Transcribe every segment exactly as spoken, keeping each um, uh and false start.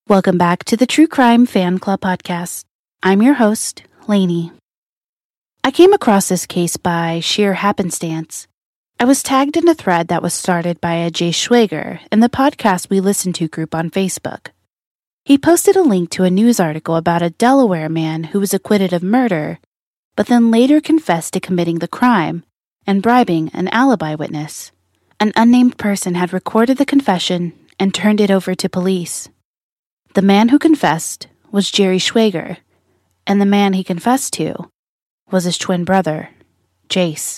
Welcome back to the True Crime Fan Club podcast. I'm your host, Lainey. I came across this case by sheer happenstance. I was tagged in a thread that was started by a Jay Schwager in the podcast we listen to group on Facebook. He posted a link to a news article about a Delaware man who was acquitted of murder, but then later confessed to committing the crime and bribing an alibi witness. An unnamed person had recorded the confession and turned it over to police. The man who confessed was Jerry Schwager, and the man he confessed to was his twin brother, Jace.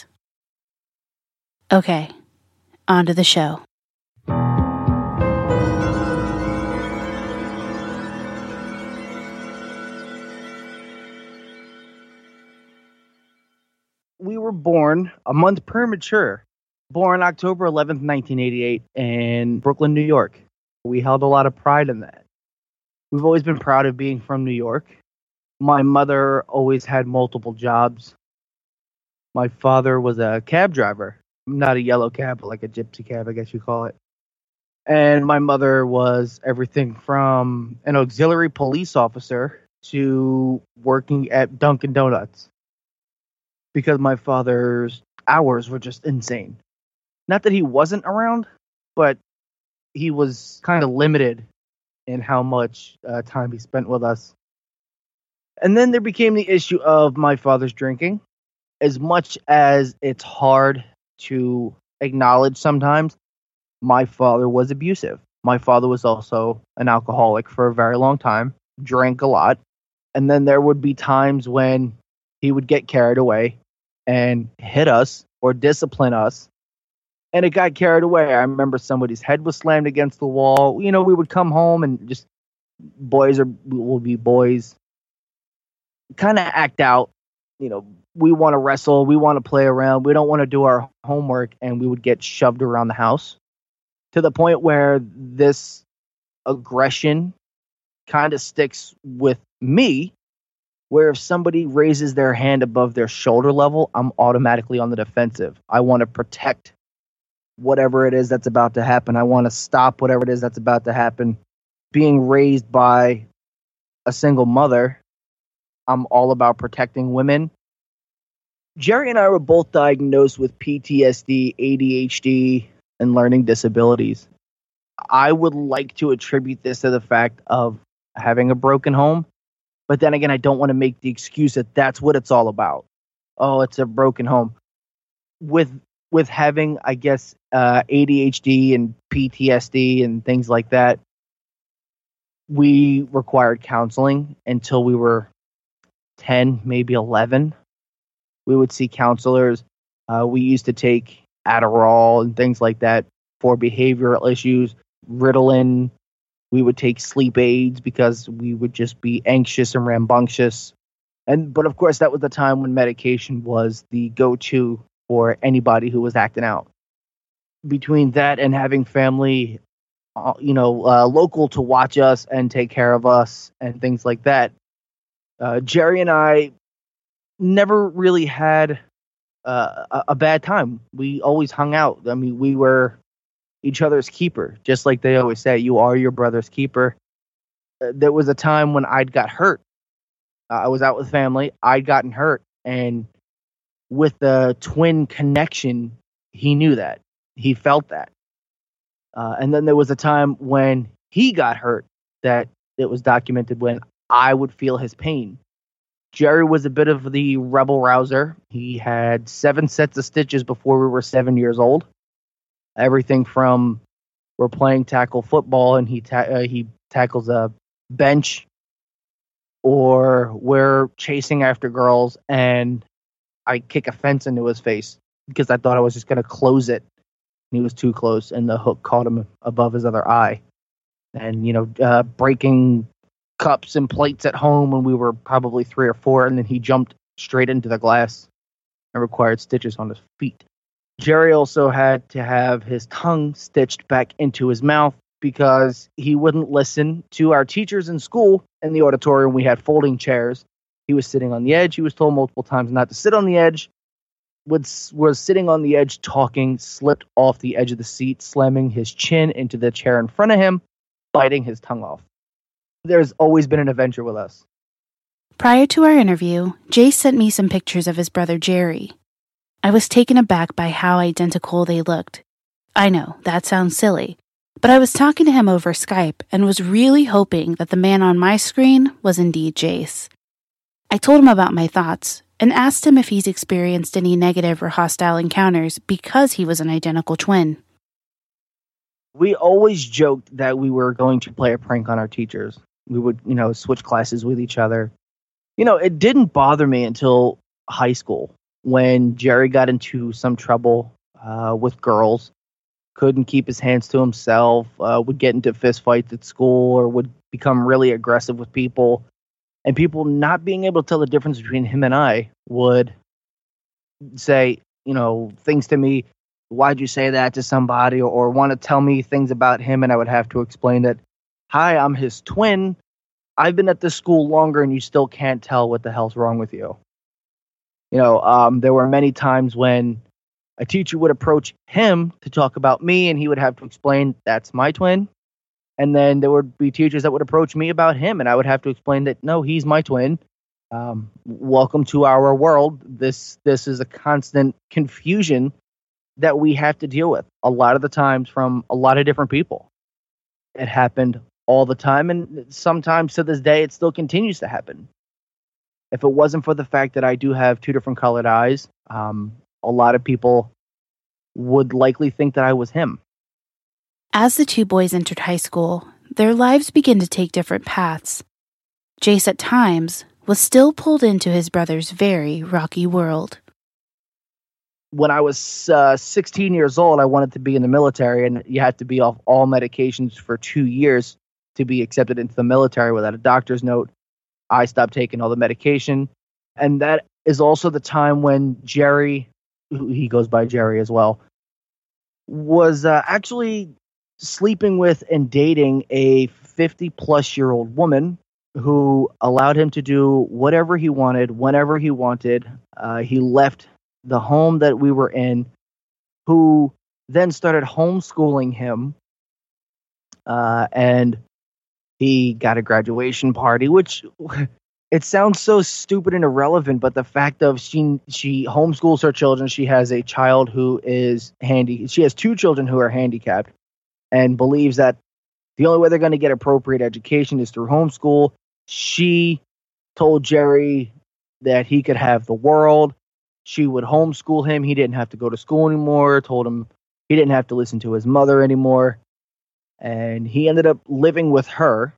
Okay, on to the show. We were born a month premature, born October eleventh, nineteen eighty-eight in Brooklyn, New York. We held a lot of pride in that. We've always been proud of being from New York. My mother always had multiple jobs. My father was a cab driver. Not a yellow cab, but like a gypsy cab, I guess you call it. And my mother was everything from an auxiliary police officer to working at Dunkin' Donuts. Because my father's hours were just insane. Not that he wasn't around, but he was kind of limited in how much uh, time he spent with us. And then there became the issue of my father's drinking. As much as it's hard to acknowledge sometimes, my father was abusive. My father was also an alcoholic for a very long time, drank a lot. And then there would be times when he would get carried away and hit us or discipline us. And it got carried away. I remember somebody's head was slammed against the wall. You know, we would come home and just, boys are will be boys, kind of act out. You know, we want to wrestle. We want to play around. We don't want to do our homework. And we would get shoved around the house to the point where this aggression kind of sticks with me, where if somebody raises their hand above their shoulder level, I'm automatically on the defensive. I want to protect whatever it is that's about to happen. I want to stop whatever it is that's about to happen. Being raised by a single mother, I'm all about protecting women. Jerry and I were both diagnosed with P T S D, A D H D, and learning disabilities. I would like to attribute this to the fact of having a broken home, but then again, I don't want to make the excuse that that's what it's all about. Oh, it's a broken home. With with having, I guess, uh, A D H D and P T S D and things like that, we required counseling until we were ten, maybe eleven. We would see counselors. Uh, we used to take Adderall and things like that for behavioral issues, Ritalin. We would take sleep aids because we would just be anxious and rambunctious. And but of course, that was the time when medication was the go-to for anybody who was acting out. Between that and having family, uh, you know, uh, local to watch us and take care of us and things like that, uh, Jerry and I never really had uh, a, a bad time. We always hung out. I mean, we were each other's keeper, just like they always say, you are your brother's keeper. Uh, there was a time when I'd got hurt. Uh, I was out with family. I'd gotten hurt. And with the twin connection, he knew that. He felt that. Uh, and then there was a time when he got hurt that it was documented when I would feel his pain. Jerry was a bit of the rebel rouser. He had seven sets of stitches before we were seven years old. Everything from we're playing tackle football and he ta- uh, he tackles a bench, or we're chasing after girls and I kick a fence into his face because I thought I was just going to close it. He was too close, and the hook caught him above his other eye. And, you know, uh, breaking cups and plates at home when we were probably three or four, and then he jumped straight into the glass and required stitches on his feet. Jerry also had to have his tongue stitched back into his mouth because he wouldn't listen to our teachers in school. In the auditorium, we had folding chairs. He was sitting on the edge. He was told multiple times not to sit on the edge. Was, was sitting on the edge talking, slipped off the edge of the seat, slamming his chin into the chair in front of him, biting his tongue off. there's always been an adventure with us. Prior to our interview, Jace sent me some pictures of his brother Jerry. I was taken aback by how identical they looked. I know, that sounds silly, but I was talking to him over Skype and was really hoping that the man on my screen was indeed Jace. I told him about my thoughts and asked him if he's experienced any negative or hostile encounters because he was an identical twin. We always joked that we were going to play a prank on our teachers. We would, you know, switch classes with each other. You know, it didn't bother me until high school when Jerry got into some trouble uh, with girls, couldn't keep his hands to himself, uh, would get into fist fights at school, or would become really aggressive with people. And people not being able to tell the difference between him and I would say, you know, things to me, why'd you say that to somebody, or, or want to tell me things about him, and I would have to explain that, hi, I'm his twin. I've been at this school longer, and you still can't tell what the hell's wrong with you. You know, um, there were many times when a teacher would approach him to talk about me, and he would have to explain, that's my twin. And then there would be teachers that would approach me about him, and I would have to explain that, no, he's my twin. Um, welcome to our world. This this is a constant confusion that we have to deal with a lot of the times from a lot of different people. It happened all the time, and sometimes to this day, it still continues to happen. If it wasn't for the fact that I do have two different colored eyes, um, a lot of people would likely think that I was him. As the two boys entered high school, their lives began to take different paths. Jace, at times, was still pulled into his brother's very rocky world. When I was uh, sixteen years old, I wanted to be in the military, and you had to be off all medications for two years to be accepted into the military without a doctor's note. I stopped taking all the medication, and that is also the time when Jerry, who he goes by Jerry as well, was uh, actually sleeping with and dating a fifty-plus-year-old woman who allowed him to do whatever he wanted, whenever he wanted. Uh, he left the home that we were in, who then started homeschooling him, uh, and he got a graduation party, which it sounds so stupid and irrelevant, but the fact of she she homeschools her children. She has a child who is handy. She has two children who are handicapped, and believes that the only way they're going to get appropriate education is through homeschool. She told Jerry that he could have the world. She would homeschool him. He didn't have to go to school anymore. Told him he didn't have to listen to his mother anymore. And he ended up living with her.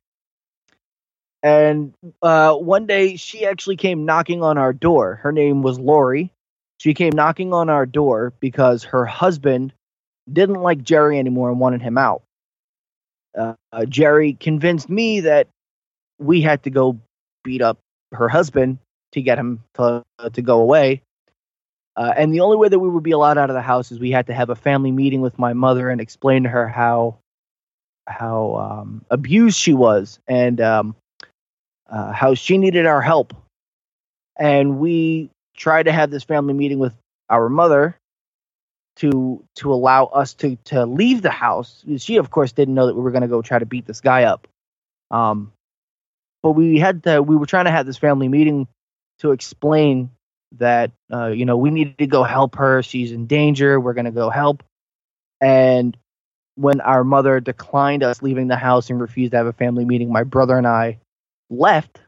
And uh, one day, she actually came knocking on our door. Her name was Lori. She came knocking on our door because her husband didn't like Jerry anymore and wanted him out. Uh, uh, Jerry convinced me that we had to go beat up her husband to get him to, uh, to go away. Uh, and the only way that we would be allowed out of the house is we had to have a family meeting with my mother and explain to her how how um, abused she was, and um, uh, how she needed our help. And we tried to have this family meeting with our mother to to allow us to to leave the house. She, of course, didn't know that we were going to go try to beat this guy up. Um, but we had to. We were trying to have this family meeting to explain that uh, you know, we needed to go help her. She's in danger. We're going to go help. And when our mother declined us leaving the house and refused to have a family meeting, my brother and I left,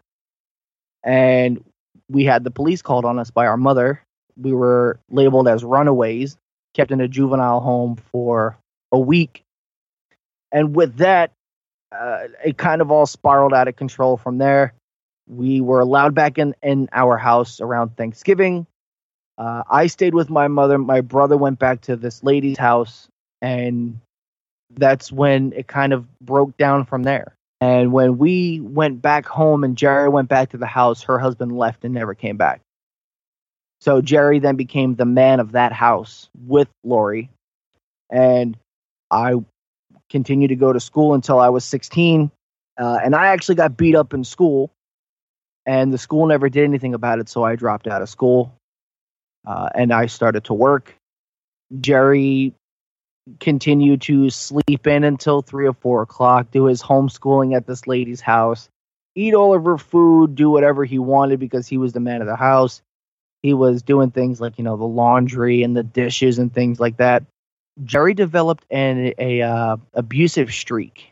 and we had the police called on us by our mother. We were labeled as runaways, kept in a juvenile home for a week. And with that, uh, it kind of all spiraled out of control from there. We were allowed back in, in our house around Thanksgiving. Uh, I stayed with my mother. My brother went back to this lady's house, and that's when it kind of broke down from there. And when we went back home and Jerry went back to the house, her husband left and never came back. So Jerry then became the man of that house with Lori. And I continued to go to school until I was sixteen. Uh, and I actually got beat up in school. And the school never did anything about it, so I dropped out of school. Uh, and I started to work. Jerry continue to sleep in until three or four o'clock, do his homeschooling at this lady's house, eat all of her food, do whatever he wanted because he was the man of the house. He was doing things like, you know, the laundry and the dishes and things like that. Jerry developed an a uh, abusive streak.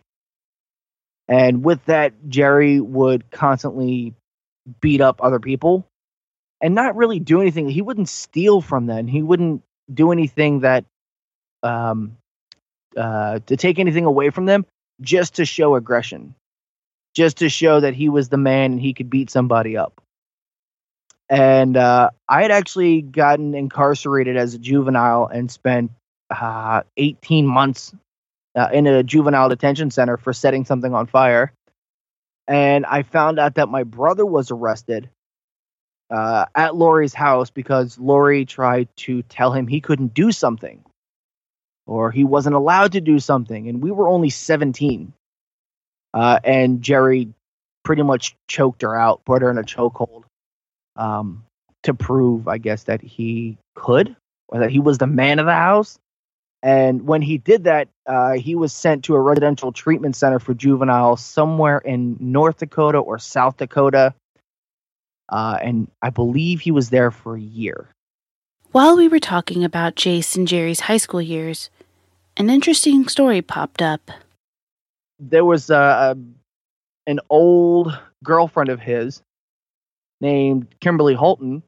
And with that, Jerry would constantly beat up other people and not really do anything. He wouldn't steal from them. He wouldn't do anything that um, uh, to take anything away from them, just to show aggression, just to show that he was the man and he could beat somebody up. And uh, I had actually gotten incarcerated as a juvenile and spent uh, eighteen months uh, in a juvenile detention center for setting something on fire. And I found out that my brother was arrested uh, at Lori's house because Lori tried to tell him he couldn't do something or he wasn't allowed to do something. And we were only seventeen. Uh, and Jerry pretty much choked her out, put her in a chokehold um, to prove, I guess, that he could or that he was the man of the house. And when he did that, uh, he was sent to a residential treatment center for juveniles somewhere in North Dakota or South Dakota. Uh, and I believe he was there for a year. While we were talking about Jace and Jerry's high school years, an interesting story popped up. There was uh, an old girlfriend of his named Kimberly Holton,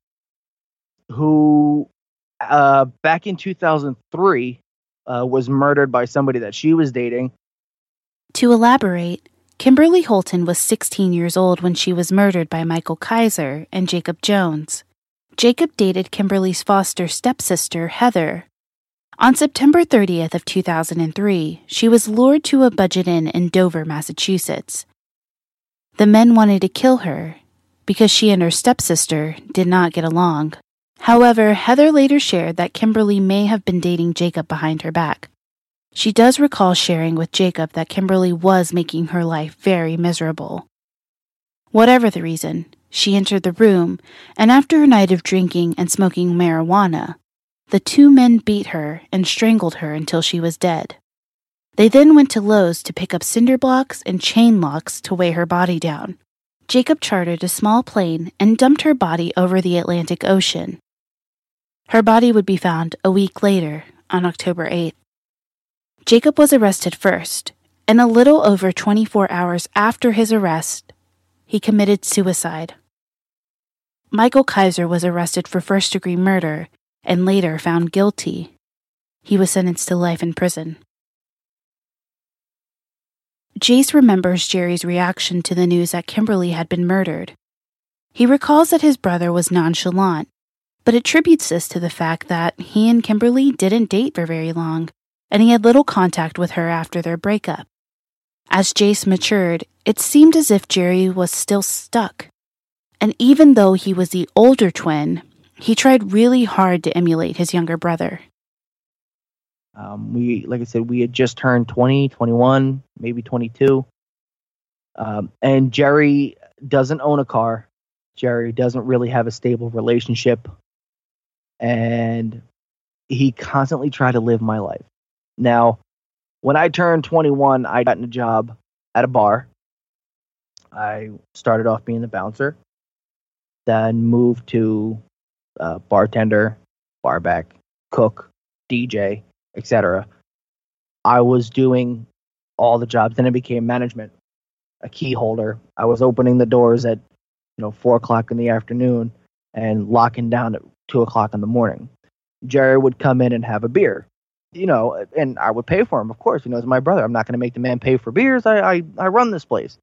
who uh, back in two thousand three uh, was murdered by somebody that she was dating. To elaborate, Kimberly Holton was sixteen years old when she was murdered by Michael Kaiser and Jacob Jones. Jacob dated Kimberly's foster stepsister, Heather. On September thirtieth of two thousand three, she was lured to a budget inn in Dover, Massachusetts. The men wanted to kill her because she and her stepsister did not get along. However, Heather later shared that Kimberly may have been dating Jacob behind her back. She does recall sharing with Jacob that Kimberly was making her life very miserable. Whatever the reason, she entered the room, and after a night of drinking and smoking marijuana, the two men beat her and strangled her until she was dead. They then went to Lowe's to pick up cinder blocks and chain locks to weigh her body down. Jacob chartered a small plane and dumped her body over the Atlantic Ocean. Her body would be found a week later, on October eighth. Jacob was arrested first, and a little over twenty-four hours after his arrest, he committed suicide. Michael Kaiser was arrested for first-degree murder and later found guilty. He was sentenced to life in prison. Jace remembers Jerry's reaction to the news that Kimberly had been murdered. He recalls that his brother was nonchalant, but attributes this to the fact that he and Kimberly didn't date for very long, and he had little contact with her after their breakup. As Jace matured, it seemed as if Jerry was still stuck. And even though he was the older twin, he tried really hard to emulate his younger brother. Um, we, like I said, we had just turned twenty, twenty-one, maybe twenty-two. Um, and Jerry doesn't own a car. Jerry doesn't really have a stable relationship. And he constantly tried to live my life. Now, when I turned twenty-one, I got in a job at a bar. I started off being the bouncer, then moved to uh, bartender, barback, cook, D J, et cetera. I was doing all the jobs. Then I became management, a key holder. I was opening the doors at you know four o'clock in the afternoon and locking down at two o'clock in the morning. Jerry would come in and have a beer, you know, and I would pay for him. Of course, you know, as my brother, I'm not going to make the man pay for beers. I, I I run this place.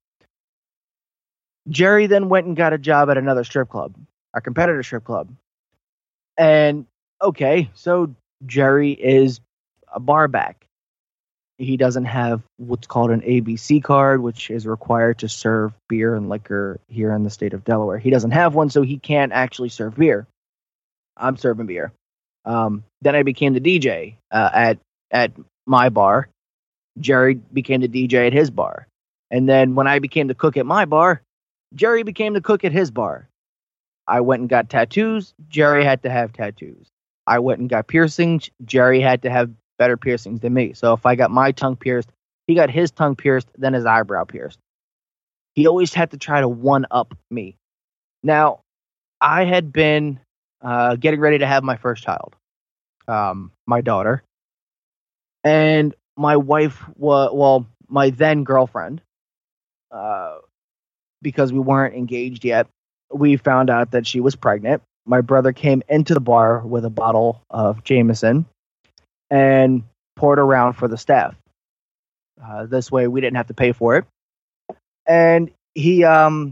Jerry then went and got a job at another strip club, a competitor strip club. And, okay, so Jerry is a barback. He doesn't have what's called an A B C card, which is required to serve beer and liquor here in the state of Delaware. He doesn't have one, so he can't actually serve beer. I'm serving beer. Um, then I became the D J uh, at at my bar. Jerry became the D J at his bar. And then when I became the cook at my bar, Jerry became the cook at his bar. I went and got tattoos. Jerry had to have tattoos. I went and got piercings. Jerry had to have better piercings than me. So if I got my tongue pierced, he got his tongue pierced, then his eyebrow pierced. He always had to try to one-up me. Now, I had been uh, getting ready to have my first child, um, my daughter. And my wife, wa- well, my then girlfriend, uh, because we weren't engaged yet, we found out that she was pregnant. My brother came into the bar with a bottle of Jameson and poured around for the staff. Uh, this way, we didn't have to pay for it. And he um,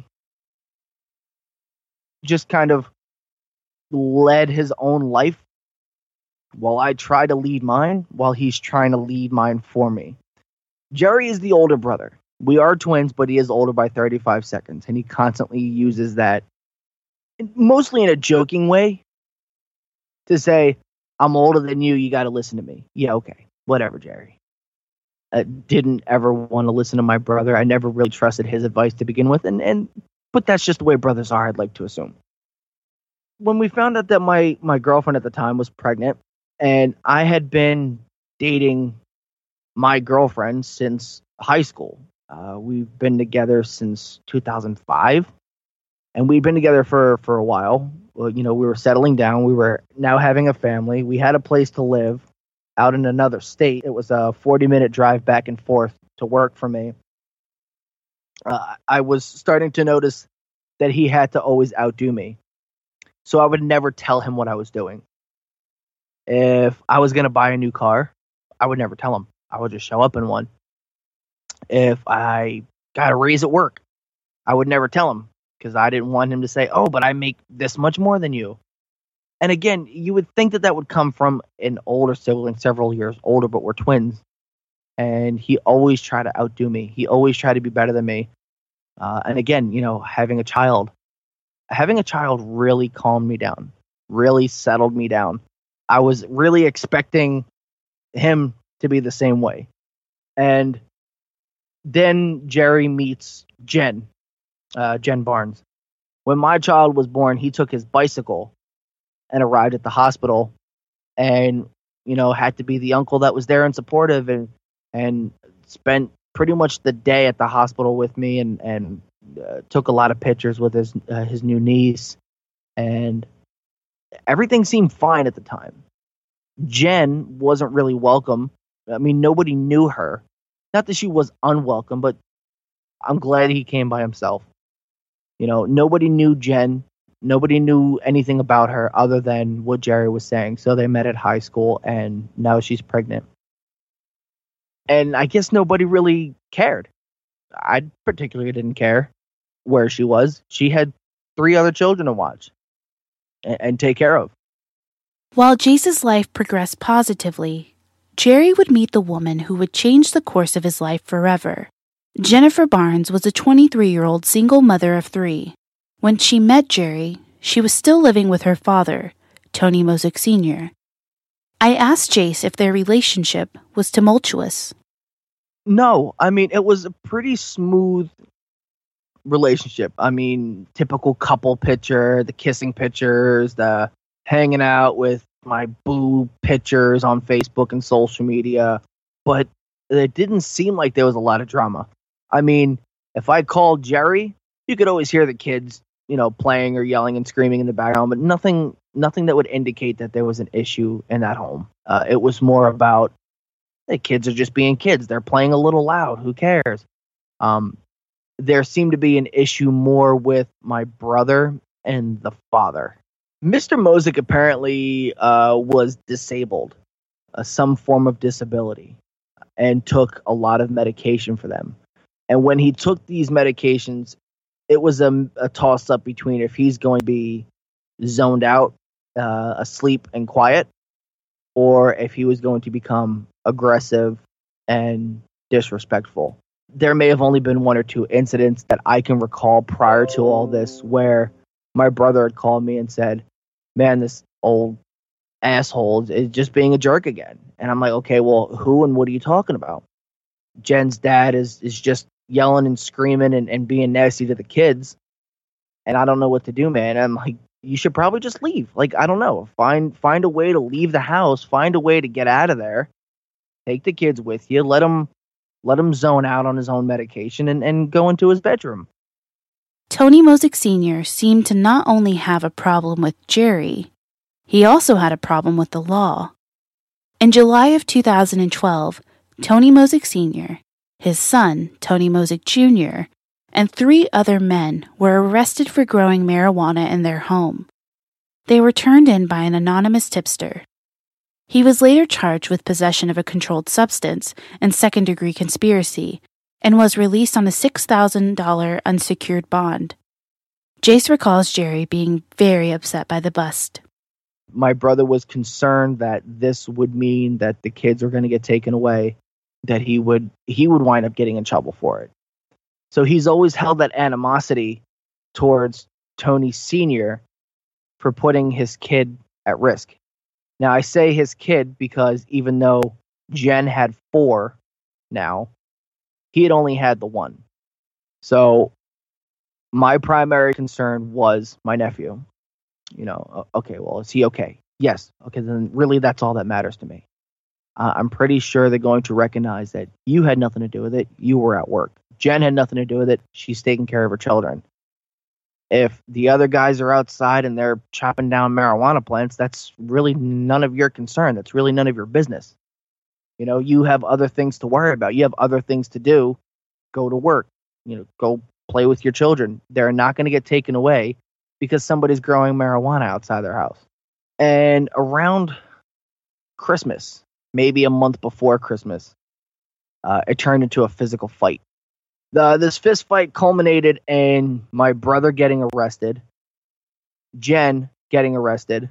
just kind of led his own life while I try to lead mine, while he's trying to lead mine for me. Jerry is the older brother. We are twins, but he is older by thirty-five seconds, and he constantly uses that, mostly in a joking way, to say, I'm older than you, you got to listen to me. Yeah, okay, whatever, Jerry. I didn't ever want to listen to my brother. I never really trusted his advice to begin with, and, and but that's just the way brothers are, I'd like to assume. When we found out that my, my girlfriend at the time was pregnant, and I had been dating my girlfriend since high school. Uh, we've been together since two thousand five, and we'd been together for, for a while. Well, you know, we were settling down. We were now having a family. We had a place to live out in another state. It was a forty-minute drive back and forth to work for me. Uh, I was starting to notice that he had to always outdo me. So I would never tell him what I was doing. If I was going to buy a new car, I would never tell him. I would just show up in one. If I got a raise at work, I would never tell him because I didn't want him to say, oh, but I make this much more than you. And again, you would think that that would come from an older sibling, several years older, but we're twins. And he always tried to outdo me. He always tried to be better than me. Uh, and again, you know, having a child, having a child really calmed me down, really settled me down. I was really expecting him to be the same way. And then Jerry meets Jen, uh, Jen Barnes. When my child was born, he took his bicycle and arrived at the hospital and, you know, had to be the uncle that was there and supportive and, and spent pretty much the day at the hospital with me and, and uh, took a lot of pictures with his, uh, his new niece. And everything seemed fine at the time. Jen wasn't really welcome. I mean, nobody knew her. Not that she was unwelcome, but I'm glad he came by himself. You know, nobody knew Jen. Nobody knew anything about her other than what Jerry was saying. So they met at high school, and now she's pregnant. And I guess nobody really cared. I particularly didn't care where she was. She had three other children to watch and, and take care of. While Jace's life progressed positively, Jerry would meet the woman who would change the course of his life forever. Jennifer Barnes was a twenty-three-year-old single mother of three. When she met Jerry, she was still living with her father, Tony Mosick Senior I asked Jace if their relationship was tumultuous. No, I mean, it was a pretty smooth relationship. I mean, typical couple picture, the kissing pictures, the hanging out with my boo pictures on Facebook and social media, but it didn't seem like there was a lot of drama. I mean, if I called Jerry, you could always hear the kids, you know, playing or yelling and screaming in the background, but nothing, nothing that would indicate that there was an issue in that home. Uh, it was more about the kids are just being kids. They're playing a little loud. Who cares? Um, there seemed to be an issue more with my brother and the father. Mister Mosick apparently uh, was disabled, uh, some form of disability, and took a lot of medication for them. And when he took these medications, it was a, a toss-up between if he's going to be zoned out, uh, asleep, and quiet, or if he was going to become aggressive and disrespectful. There may have only been one or two incidents that I can recall prior to all this where my brother had called me and said, man, this old asshole is just being a jerk again. And I'm like, okay, well, who and what are you talking about? Jen's dad is, is just yelling and screaming and, and being nasty to the kids. And I don't know what to do, man. I'm like, you should probably just leave. Like, I don't know. Find find a way to leave the house. Find a way to get out of there. Take the kids with you. Let him let him zone out on his own medication and, and go into his bedroom. Tony Mosick Senior seemed to not only have a problem with Jerry, he also had a problem with the law. In July of two thousand twelve, Tony Mosick Senior, his son, Tony Mosick Junior, and three other men were arrested for growing marijuana in their home. They were turned in by an anonymous tipster. He was later charged with possession of a controlled substance and second-degree conspiracy, and was released on a six thousand dollars unsecured bond. Jace recalls Jerry being very upset by the bust. My brother was concerned that this would mean that the kids were going to get taken away, that he would he would wind up getting in trouble for it. So he's always held that animosity towards Tony Senior for putting his kid at risk. Now, I say his kid because even though Jen had four now, he had only had the one. So my primary concern was my nephew. You know, okay, well, is he okay? Yes. Okay, then really that's all that matters to me. Uh, I'm pretty sure they're going to recognize that you had nothing to do with it. You were at work. Jen had nothing to do with it. She's taking care of her children. If the other guys are outside and they're chopping down marijuana plants, that's really none of your concern. That's really none of your business. You know, you have other things to worry about. You have other things to do. Go to work. You know, go play with your children. They're not going to get taken away because somebody's growing marijuana outside their house. And around Christmas, maybe a month before Christmas, uh, it turned into a physical fight. The, this fist fight culminated in my brother getting arrested, Jen getting arrested,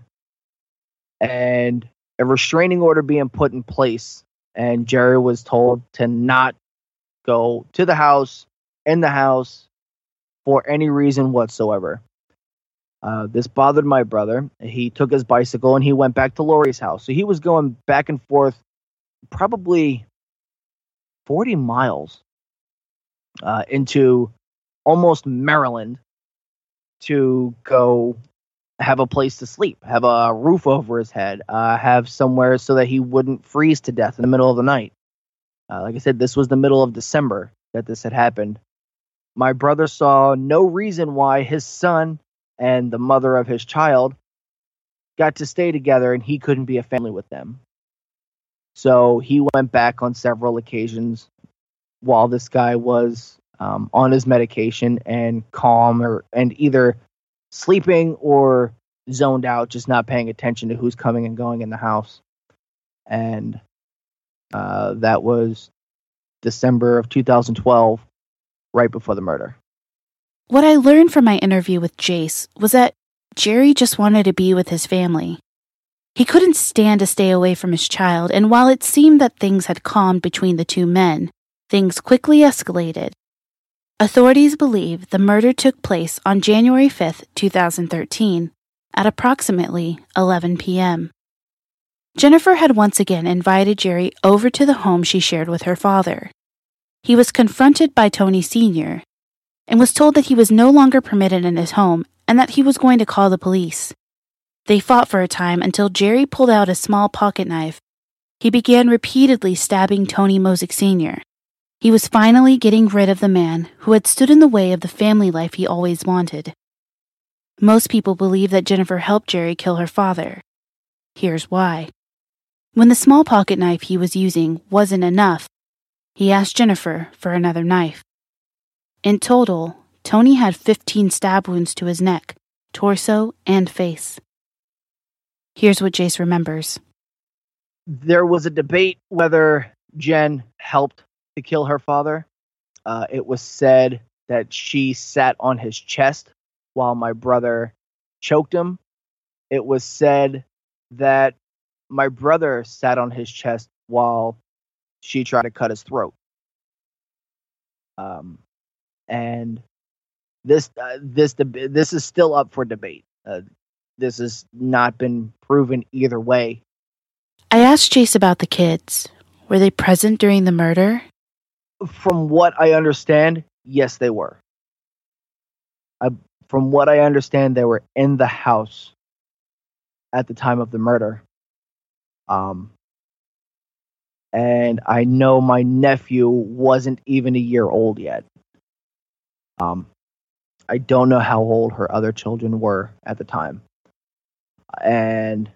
and a restraining order being put in place. And Jerry was told to not go to the house, in the house, for any reason whatsoever. Uh, this bothered my brother. He took his bicycle and he went back to Lori's house. So he was going back and forth probably forty miles uh, into almost Maryland to go have a place to sleep, have a roof over his head, uh, have somewhere so that he wouldn't freeze to death in the middle of the night. Uh, like I said, this was the middle of December that this had happened. My brother saw no reason why his son and the mother of his child got to stay together and he couldn't be a family with them. So he went back on several occasions while this guy was um, on his medication and calm or and either sleeping or zoned out, just not paying attention to who's coming and going in the house. And uh, that was December of two thousand twelve, right before the murder. What I learned from my interview with Jace was that Jerry just wanted to be with his family. He couldn't stand to stay away from his child, and while it seemed that things had calmed between the two men, things quickly escalated. Authorities believe the murder took place on January fifth, twenty thirteen, at approximately eleven p.m. Jennifer had once again invited Jerry over to the home she shared with her father. He was confronted by Tony Senior and was told that he was no longer permitted in his home and that he was going to call the police. They fought for a time until Jerry pulled out a small pocket knife. He began repeatedly stabbing Tony Mosick Senior He was finally getting rid of the man who had stood in the way of the family life he always wanted. Most people believe that Jennifer helped Jerry kill her father. Here's why. When the small pocket knife he was using wasn't enough, he asked Jennifer for another knife. In total, Tony had fifteen stab wounds to his neck, torso, and face. Here's what Jace remembers. There was a debate whether Jen helped to kill her father. Uh, it was said that she sat on his chest while my brother choked him. It was said that my brother sat on his chest while she tried to cut his throat. Um, and this uh, this deb- this is still up for debate. Uh, this has not been proven either way. I asked Jace about the kids. Were they present during the murder? From what I understand, yes, they were. I, from what I understand, they were in the house at the time of the murder. Um, and I know my nephew wasn't even a year old yet. Um, I don't know how old her other children were at the time. And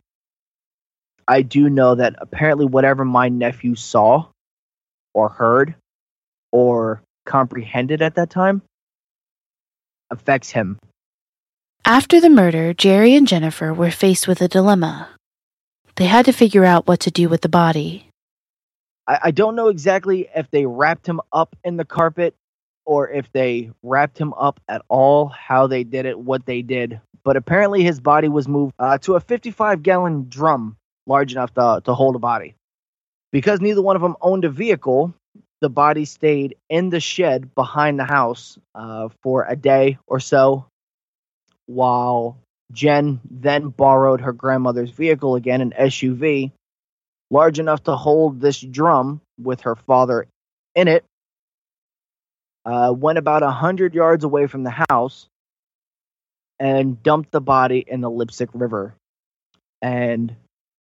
I do know that apparently whatever my nephew saw or heard or comprehended at that time affects him. After the murder, Jerry and Jennifer were faced with a dilemma. They had to figure out what to do with the body. I, I don't know exactly if they wrapped him up in the carpet or if they wrapped him up at all, how they did it, what they did. But apparently his body was moved uh, to a fifty-five gallon drum large enough to, to hold a body. Because neither one of them owned a vehicle, the body stayed in the shed behind the house uh, for a day or so, while Jen then borrowed her grandmother's vehicle again, an S U V, large enough to hold this drum with her father in it, uh, went about one hundred yards away from the house and dumped the body in the Lipstick River and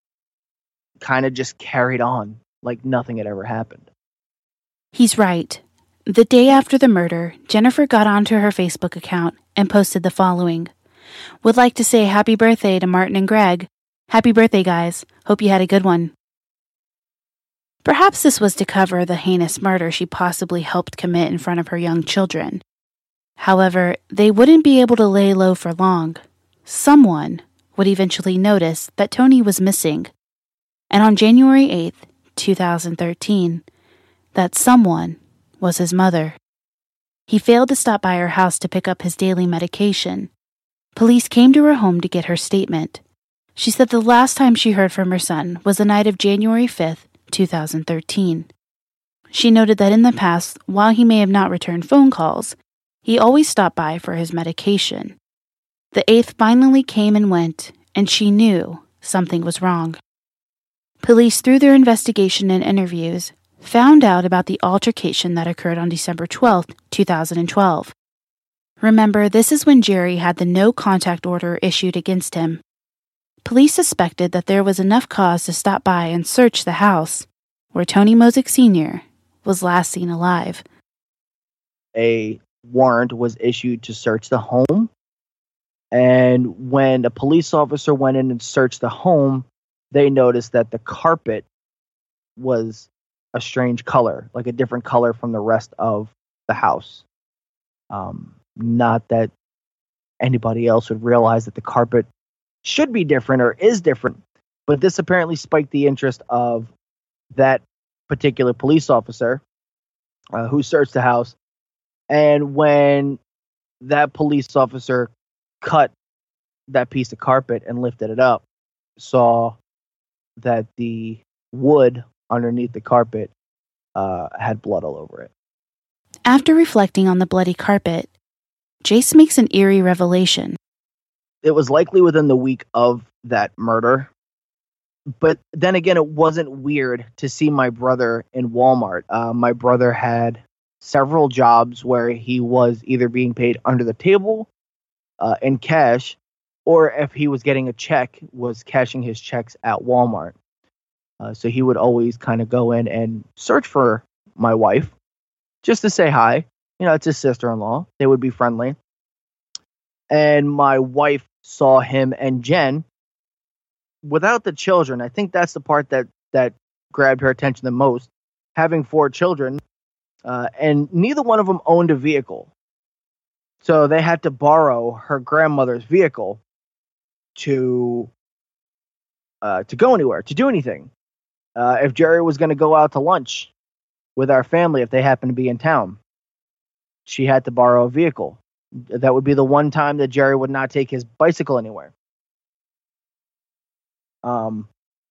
kind of just carried on like nothing had ever happened. He's right. The day after the murder, Jennifer got onto her Facebook account and posted the following. Would like to say happy birthday to Martin and Greg. Happy birthday, guys. Hope you had a good one. Perhaps this was to cover the heinous murder she possibly helped commit in front of her young children. However, they wouldn't be able to lay low for long. Someone would eventually notice that Tony was missing. And on January eighth, twenty thirteen, that someone was his mother. He failed to stop by her house to pick up his daily medication. Police came to her home to get her statement. She said the last time she heard from her son was the night of January fifth, twenty thirteen. She noted that in the past, while he may have not returned phone calls, he always stopped by for his medication. The eighth finally came and went, and she knew something was wrong. Police, through their investigation and interviews, found out about the altercation that occurred on December twelfth, twenty twelve. Remember, this is when Jerry had the no-contact order issued against him. Police suspected that there was enough cause to stop by and search the house where Tony Mozick Senior was last seen alive. A warrant was issued to search the home, and when a police officer went in and searched the home, they noticed that the carpet was a strange color, like a different color from the rest of the house. Um, not that anybody else would realize that the carpet should be different or is different, but this apparently spiked the interest of that particular police officer uh, who searched the house. And when that police officer cut that piece of carpet and lifted it up, saw that the wood underneath the carpet uh, had blood all over it. After reflecting on the bloody carpet, Jace makes an eerie revelation. It was likely within the week of that murder. But then again, it wasn't weird to see my brother in Walmart. Uh, my brother had several jobs where he was either being paid under the table uh, in cash, or if he was getting a check, was cashing his checks at Walmart. Uh, so he would always kind of go in and search for my wife just to say hi. You know, it's his sister-in-law. They would be friendly. And my wife saw him and Jen without the children. I think that's the part that, that grabbed her attention the most. Having four children, uh, and neither one of them owned a vehicle. So they had to borrow her grandmother's vehicle to uh, to go anywhere, to do anything. Uh, if Jerry was going to go out to lunch with our family, if they happened to be in town, she had to borrow a vehicle. That would be the one time that Jerry would not take his bicycle anywhere. Um,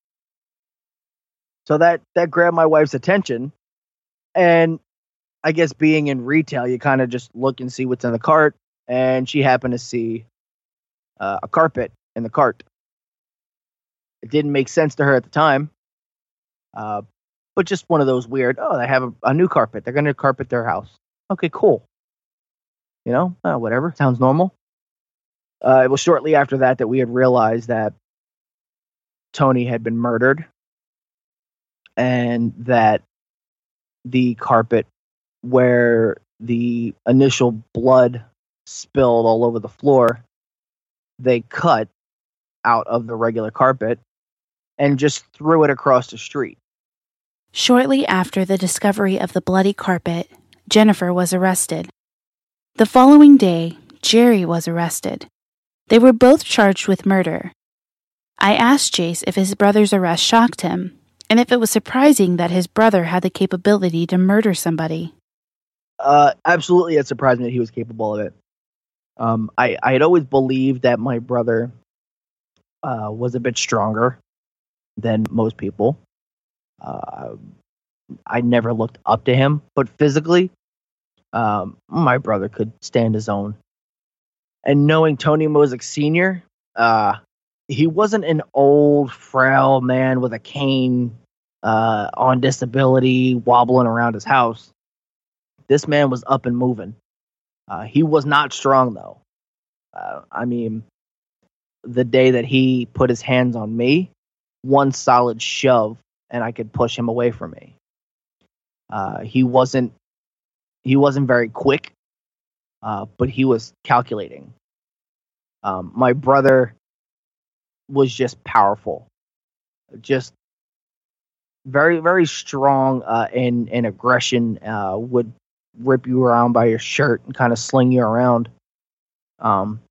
so that, that grabbed my wife's attention. And I guess being in retail, you kind of just look and see what's in the cart. And she happened to see uh, a carpet in the cart. It didn't make sense to her at the time. Uh, but just one of those weird, oh, they have a, a new carpet. They're going to carpet their house. Okay, cool. You know, uh, whatever. Sounds normal. Uh, it was shortly after that that we had realized that Tony had been murdered. and that the carpet where the initial blood spilled all over the floor, they cut out of the regular carpet and just threw it across the street. Shortly after the discovery of the bloody carpet, Jennifer was arrested. The following day, Jerry was arrested. They were both charged with murder. I asked Jace if his brother's arrest shocked him, and if it was surprising that his brother had the capability to murder somebody. Uh, absolutely, it surprised me that he was capable of it. Um, I, I had always believed that my brother uh, was a bit stronger than most people. Uh, I never looked up to him, but physically, um, my brother could stand his own. And knowing Tony Mosick Senior, uh, he wasn't an old, frail man with a cane uh, on disability wobbling around his house. This man was up and moving. Uh, he was not strong, though. Uh, I mean, the day that he put his hands on me, one solid shove, and I could push him away from me. Uh, he wasn't he wasn't very quick, uh, but he was calculating. Um, my brother was just powerful, just very, very strong uh, in, in aggression, uh, would rip you around by your shirt and kind of sling you around. Um,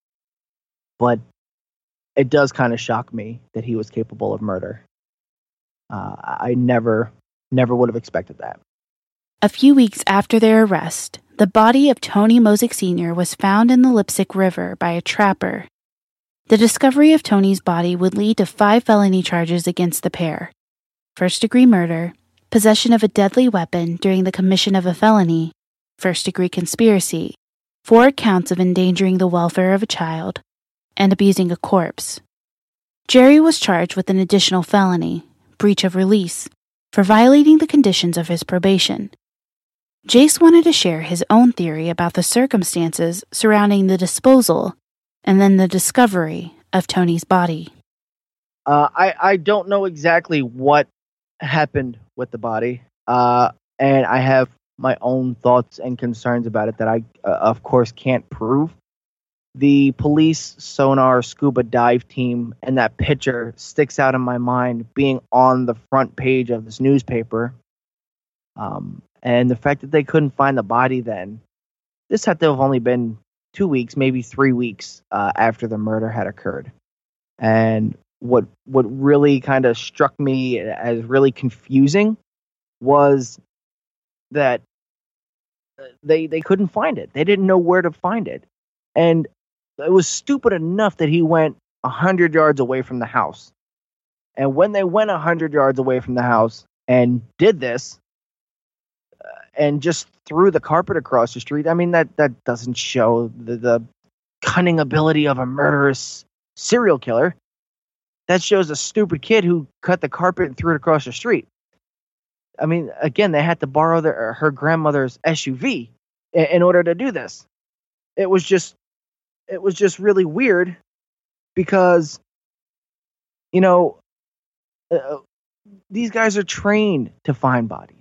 but it does kind of shock me that he was capable of murder. Uh, I never, never would have expected that. A few weeks after their arrest, the body of Tony Mosick Senior was found in the Lipsick River by a trapper. The discovery of Tony's body would lead to five felony charges against the pair: first-degree murder, possession of a deadly weapon during the commission of a felony, first-degree conspiracy, four counts of endangering the welfare of a child, and abusing a corpse. Jerry was charged with an additional felony, breach of release, for violating the conditions of his probation. Jace wanted to share his own theory about the circumstances surrounding the disposal and then the discovery of Tony's body. Uh, I, I don't know exactly what happened with the body, uh, and I have my own thoughts and concerns about it that I, uh, of course, can't prove. The police sonar scuba dive team and that picture sticks out in my mind being on the front page of this newspaper. Um, and the fact that they couldn't find the body then, this had to have only been two weeks, maybe three weeks uh, after the murder had occurred. And what what really kind of struck me as really confusing was that they they couldn't find it. They didn't know where to find it. And it was stupid enough that he went one hundred yards away from the house. And when they went one hundred yards away from the house and did this, uh, and just threw the carpet across the street, I mean, that, that doesn't show the, the cunning ability of a murderous serial killer. That shows a stupid kid who cut the carpet and threw it across the street. I mean, again, they had to borrow their, her grandmother's S U V in, in order to do this. It was just, it was just really weird because, you know, uh, these guys are trained to find bodies.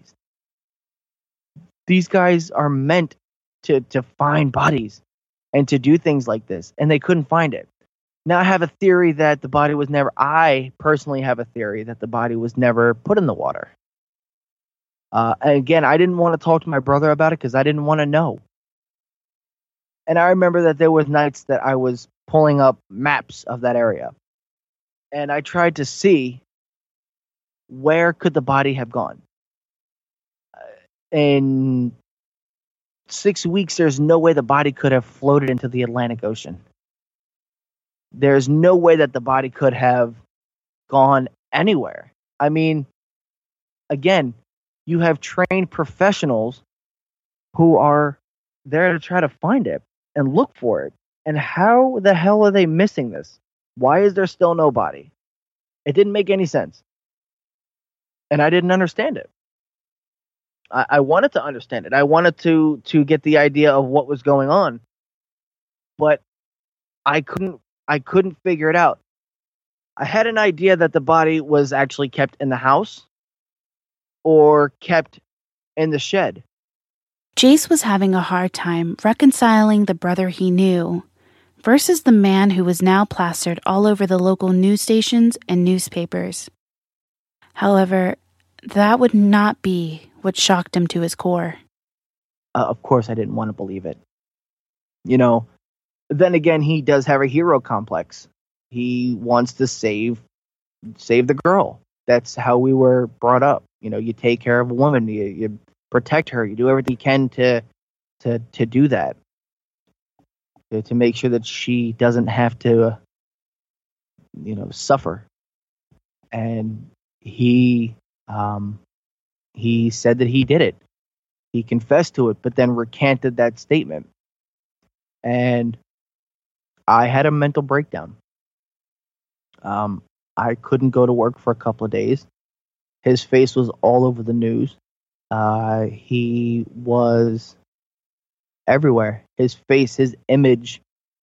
These guys are meant to, to find bodies and to do things like this, and they couldn't find it. Now I have a theory that the body was never, I personally have a theory that the body was never put in the water. Uh, and again, I didn't want to talk to my brother about it because I didn't want to know. And I remember that there were nights that I was pulling up maps of that area. And I tried to see where could the body have gone. Uh, in six weeks, there's no way the body could have floated into the Atlantic Ocean. There's no way that the body could have gone anywhere. I mean, again, you have trained professionals who are there to try to find it and look for it. And how the hell are they missing this? Why is there still no body? It didn't make any sense. And I didn't understand it. I, I wanted to understand it. I wanted to to get the idea of what was going on. But I couldn't I couldn't figure it out. I had an idea that the body was actually kept in the house, or kept in the shed. Jace was having a hard time reconciling the brother he knew versus the man who was now plastered all over the local news stations and newspapers. However, that would not be what shocked him to his core. Uh, of course, I didn't want to believe it. You know, then again, he does have a hero complex. He wants to save save the girl. That's how we were brought up. You know, you take care of a woman, you, you protect her, you do everything you can to to to do that, to, to make sure that she doesn't have to, uh, you know, suffer. And he um, he said that he did it. He confessed to it, but then recanted that statement. And I had a mental breakdown. Um, I couldn't go to work for a couple of days. His face was all over the news. Uh, he was everywhere. His face, his image.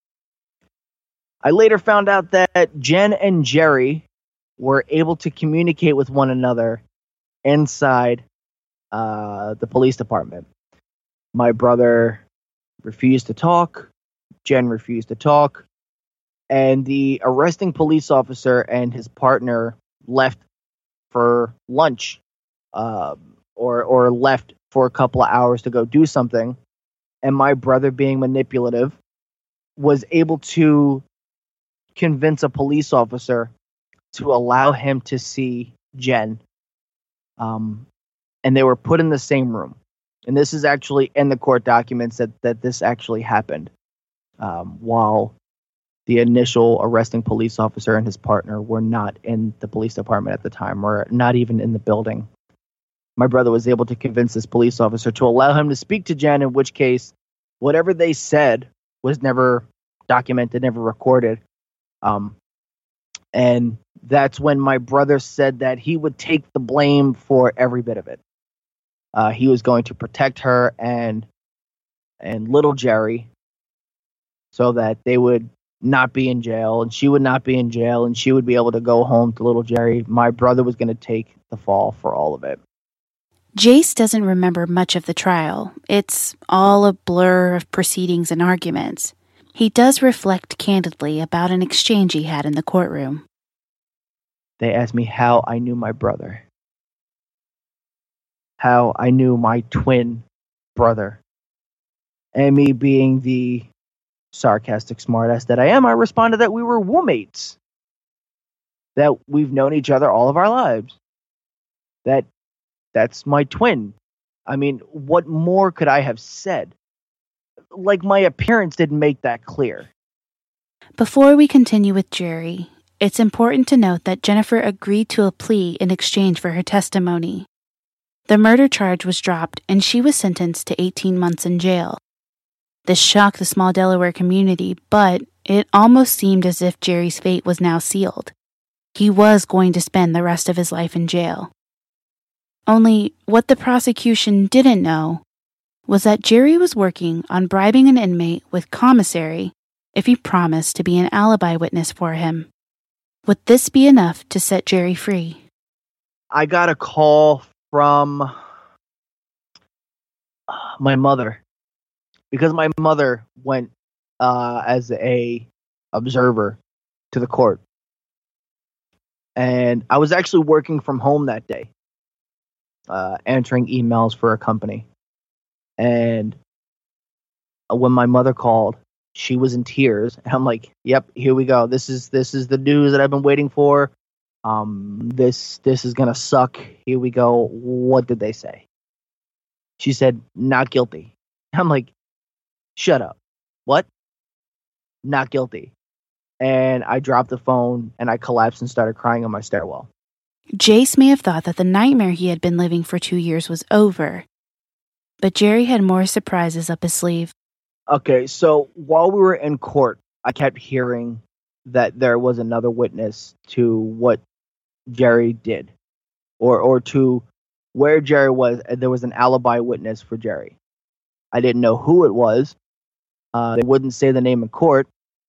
I later found out that Jen and Jerry were able to communicate with one another inside uh, the police department. My brother refused to talk. Jen refused to talk. And the arresting police officer and his partner left for lunch, uh, or or left for a couple of hours to go do something. And my brother, being manipulative, was able to convince a police officer to allow him to see Jen. Um, and they were put in the same room. And this is actually in the court documents that, that this actually happened, um, while the initial arresting police officer and his partner were not in the police department at the time, or not even in the building. My brother was able to convince this police officer to allow him to speak to Jen, in which case whatever they said was never documented, never recorded. Um, and that's when my brother said that he would take the blame for every bit of it. Uh, he was going to protect her and and little Jerry so that they would not be in jail, and she would not be in jail, and she would be able to go home to little Jerry. My brother was going to take the fall for all of it. Jace doesn't remember much of the trial. It's all a blur of proceedings and arguments. He does reflect candidly about an exchange he had in the courtroom. They asked me how I knew my brother. How I knew my twin brother. And me being the sarcastic smartass that I am, I responded that we were roommates. That we've known each other all of our lives. That that's my twin. I mean, what more could I have said? Like, my appearance didn't make that clear. Before we continue with Jerry, it's important to note that Jennifer agreed to a plea in exchange for her testimony. The murder charge was dropped, and she was sentenced to eighteen months in jail. This shocked the small Delaware community, but it almost seemed as if Jerry's fate was now sealed. He was going to spend the rest of his life in jail. Only, what the prosecution didn't know was that Jerry was working on bribing an inmate with commissary if he promised to be an alibi witness for him. Would this be enough to set Jerry free? I got a call from my mother, because my mother went uh, as a observer to the court. And I was actually working from home that day, uh, answering emails for a company. And when my mother called, she was in tears. And I'm like, yep, here we go. This is this is the news that I've been waiting for. Um, this this is gonna suck. Here we go. What did they say? She said, not guilty. I'm like, shut up. What? Not guilty. And I dropped the phone and I collapsed and started crying on my stairwell. Jace may have thought that the nightmare he had been living for two years was over. But Jerry had more surprises up his sleeve. Okay, so while we were in court, I kept hearing that there was another witness to what Jerry did, or or to where Jerry was. There was an alibi witness for Jerry. I didn't know who it was. Uh, they wouldn't say the name in court,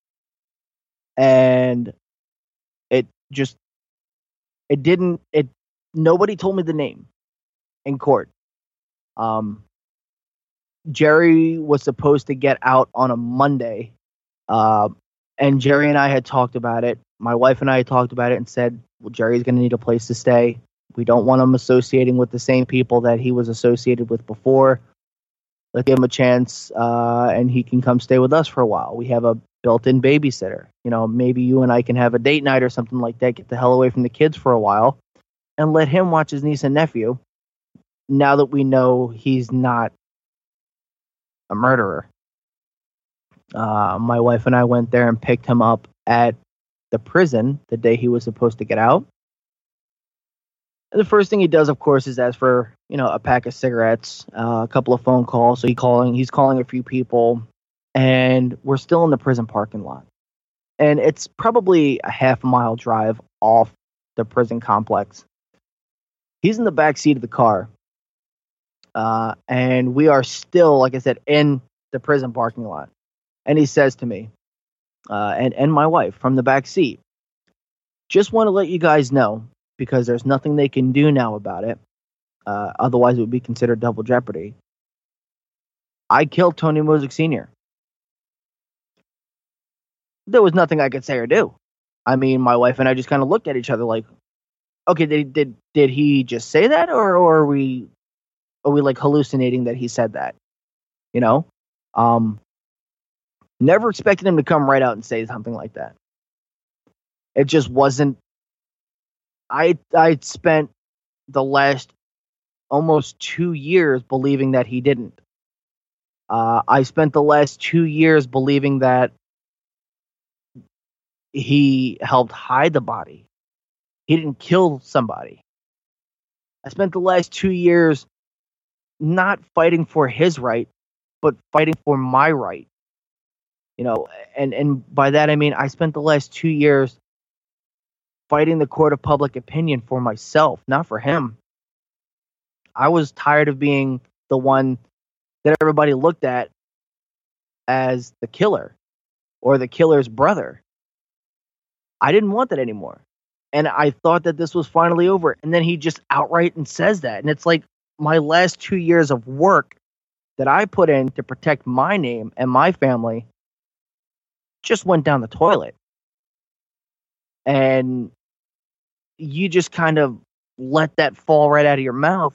and it just it didn't it. Nobody told me the name. in court. Um, Jerry was supposed to get out on a Monday, uh, and Jerry and I had talked about it. My wife and I had talked about it and said, well, Jerry's going to need a place to stay. We don't want him associating with the same people that he was associated with before. Let's give him a chance, uh, and he can come stay with us for a while. We have a built-in babysitter. You know, maybe you and I can have a date night or something like that, get the hell away from the kids for a while, and let him watch his niece and nephew now that we know he's not a murderer. Uh, my wife and I went there and picked him up at the prison the day he was supposed to get out. And the first thing he does, of course, is ask for, you know, a pack of cigarettes, uh, a couple of phone calls. So he calling, he's calling a few people, and we're still in the prison parking lot. And it's probably a half mile drive off the prison complex. He's in the back seat of the car. Uh, and we are still, like I said, in the prison parking lot. And he says to me, uh, and, and my wife from the back seat, just want to let you guys know, because there's nothing they can do now about it. Uh, otherwise, it would be considered double jeopardy. I killed Tony Mozik Senior There was nothing I could say or do. I mean, my wife and I just kind of looked at each other like, okay, did did did he just say that, or, or are we are we like hallucinating that he said that? You know, um, never expected him to come right out and say something like that. It just wasn't. I I spent the last almost two years believing that he didn't. Uh, I spent the last two years believing that he helped hide the body. He didn't kill somebody. I spent the last two years not fighting for his right, but fighting for my right. You know, and, and by that I mean I spent the last two years fighting the court of public opinion for myself, not for him. I was tired of being the one that everybody looked at as the killer or the killer's brother. I didn't want that anymore. And I thought that this was finally over. And then he just outright and says that. And it's like my last two years of work that I put in to protect my name and my family just went down the toilet. And you just kind of let that fall right out of your mouth.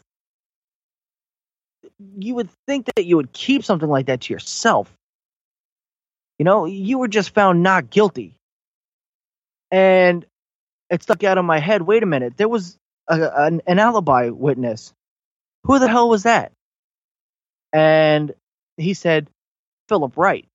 You would think that you would keep something like that to yourself. You know, you were just found not guilty. And it stuck out of my head. Wait a minute. There was a, an, an alibi witness. Who the hell was that? And he said, Philip Wright.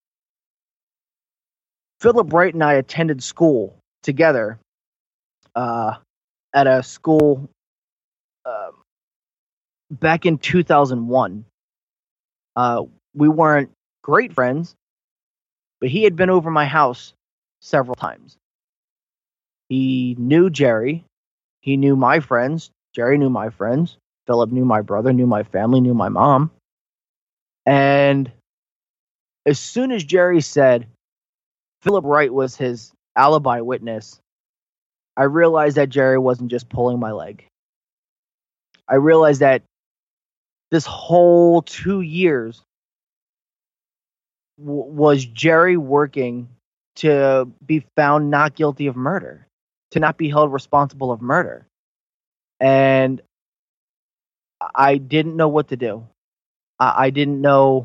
Philip Wright and I attended school together uh, at a school uh, back in two thousand one. Uh, we weren't great friends, but he had been over my house several times. He knew Jerry. He knew my friends. Jerry knew my friends. Philip knew my brother, knew my family, knew my mom. And as soon as Jerry said Philip Wright was his alibi witness, I realized that Jerry wasn't just pulling my leg. I realized that this whole two years w- was Jerry working to be found not guilty of murder, to not be held responsible of murder. And I didn't know what to do. I, I didn't know.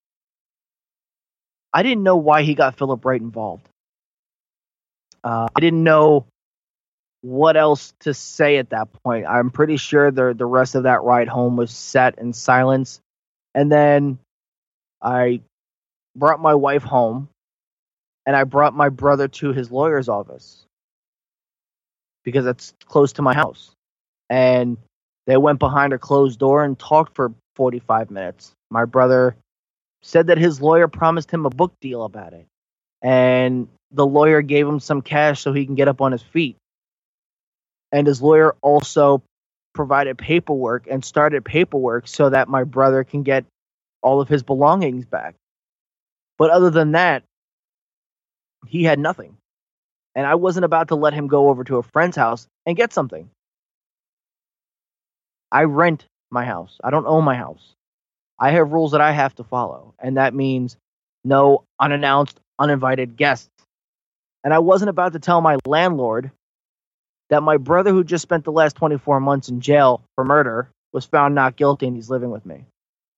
I didn't know why he got Philip Wright involved. Uh, I didn't know what else to say at that point. I'm pretty sure the the rest of that ride home was set in silence. And then I brought my wife home, and I brought my brother to his lawyer's office because it's close to my house. And they went behind a closed door and talked for forty-five minutes. My brother said that his lawyer promised him a book deal about it. And the lawyer gave him some cash so he can get up on his feet. And his lawyer also provided paperwork and started paperwork so that my brother can get all of his belongings back. But other than that, he had nothing. And I wasn't about to let him go over to a friend's house and get something. I rent my house. I don't own my house. I have rules that I have to follow, and that means no unannounced, uninvited guests. And I wasn't about to tell my landlord that my brother, who just spent the last twenty-four months in jail for murder, was found not guilty and he's living with me.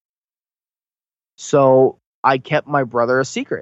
So I kept my brother a secret.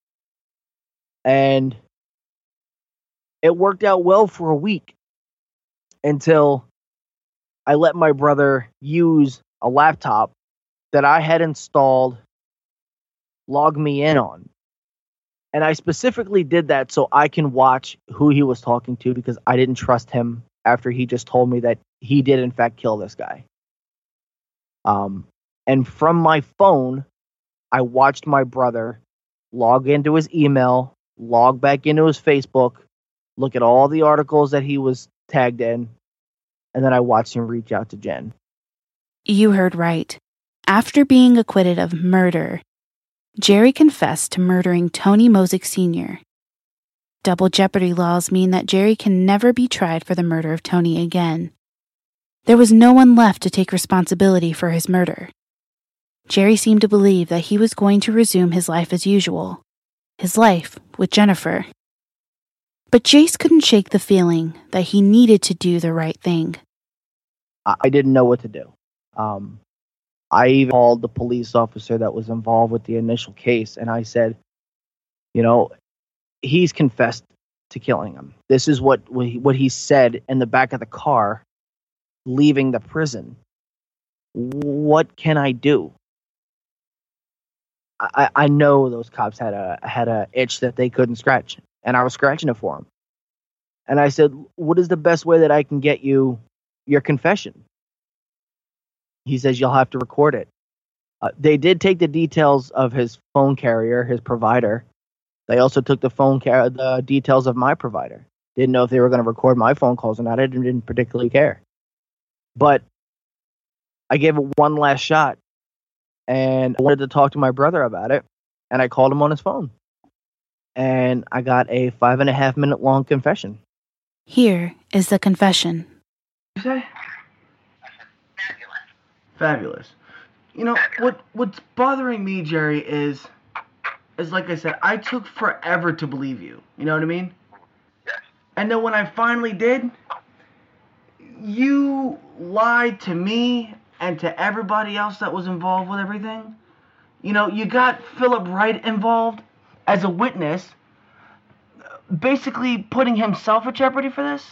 And it worked out well for a week until I let my brother use a laptop that I had installed Log Me In on. And I specifically did that so I can watch who he was talking to, because I didn't trust him after he just told me that he did in fact kill this guy. Um, and from my phone, I watched my brother log into his email, log back into his Facebook, look at all the articles that he was tagged in, and then I watched him reach out to Jen. You heard right. After being acquitted of murder, Jerry confessed to murdering Tony Mosick Senior Double jeopardy laws mean that Jerry can never be tried for the murder of Tony again. There was no one left to take responsibility for his murder. Jerry seemed to believe that he was going to resume his life as usual, his life with Jennifer. But Jace couldn't shake the feeling that he needed to do the right thing. I didn't know what to do. Um, I even called the police officer that was involved with the initial case, and I said, you know, he's confessed to killing him. This is what what he said in the back of the car leaving the prison. What can I do? I, I know those cops had a had a itch that they couldn't scratch, and I was scratching it for them. And I said, what is the best way that I can get you your confession? He says, you'll have to record it. Uh, they did take the details of his phone carrier, his provider. They also took the phone car- the details of my provider. Didn't know if they were going to record my phone calls or not. I didn't, didn't particularly care. But I gave it one last shot, and I wanted to talk to my brother about it, and I called him on his phone. And I got a five and a half minute long confession. Here is the confession. You say? Fabulous. You know, what what's bothering me, Jerry, is, is like I said, I took forever to believe you. You know what I mean? Yes. And then when I finally did, you lied to me and to everybody else that was involved with everything. You know, you got Philip Wright involved as a witness, basically putting himself at jeopardy for this.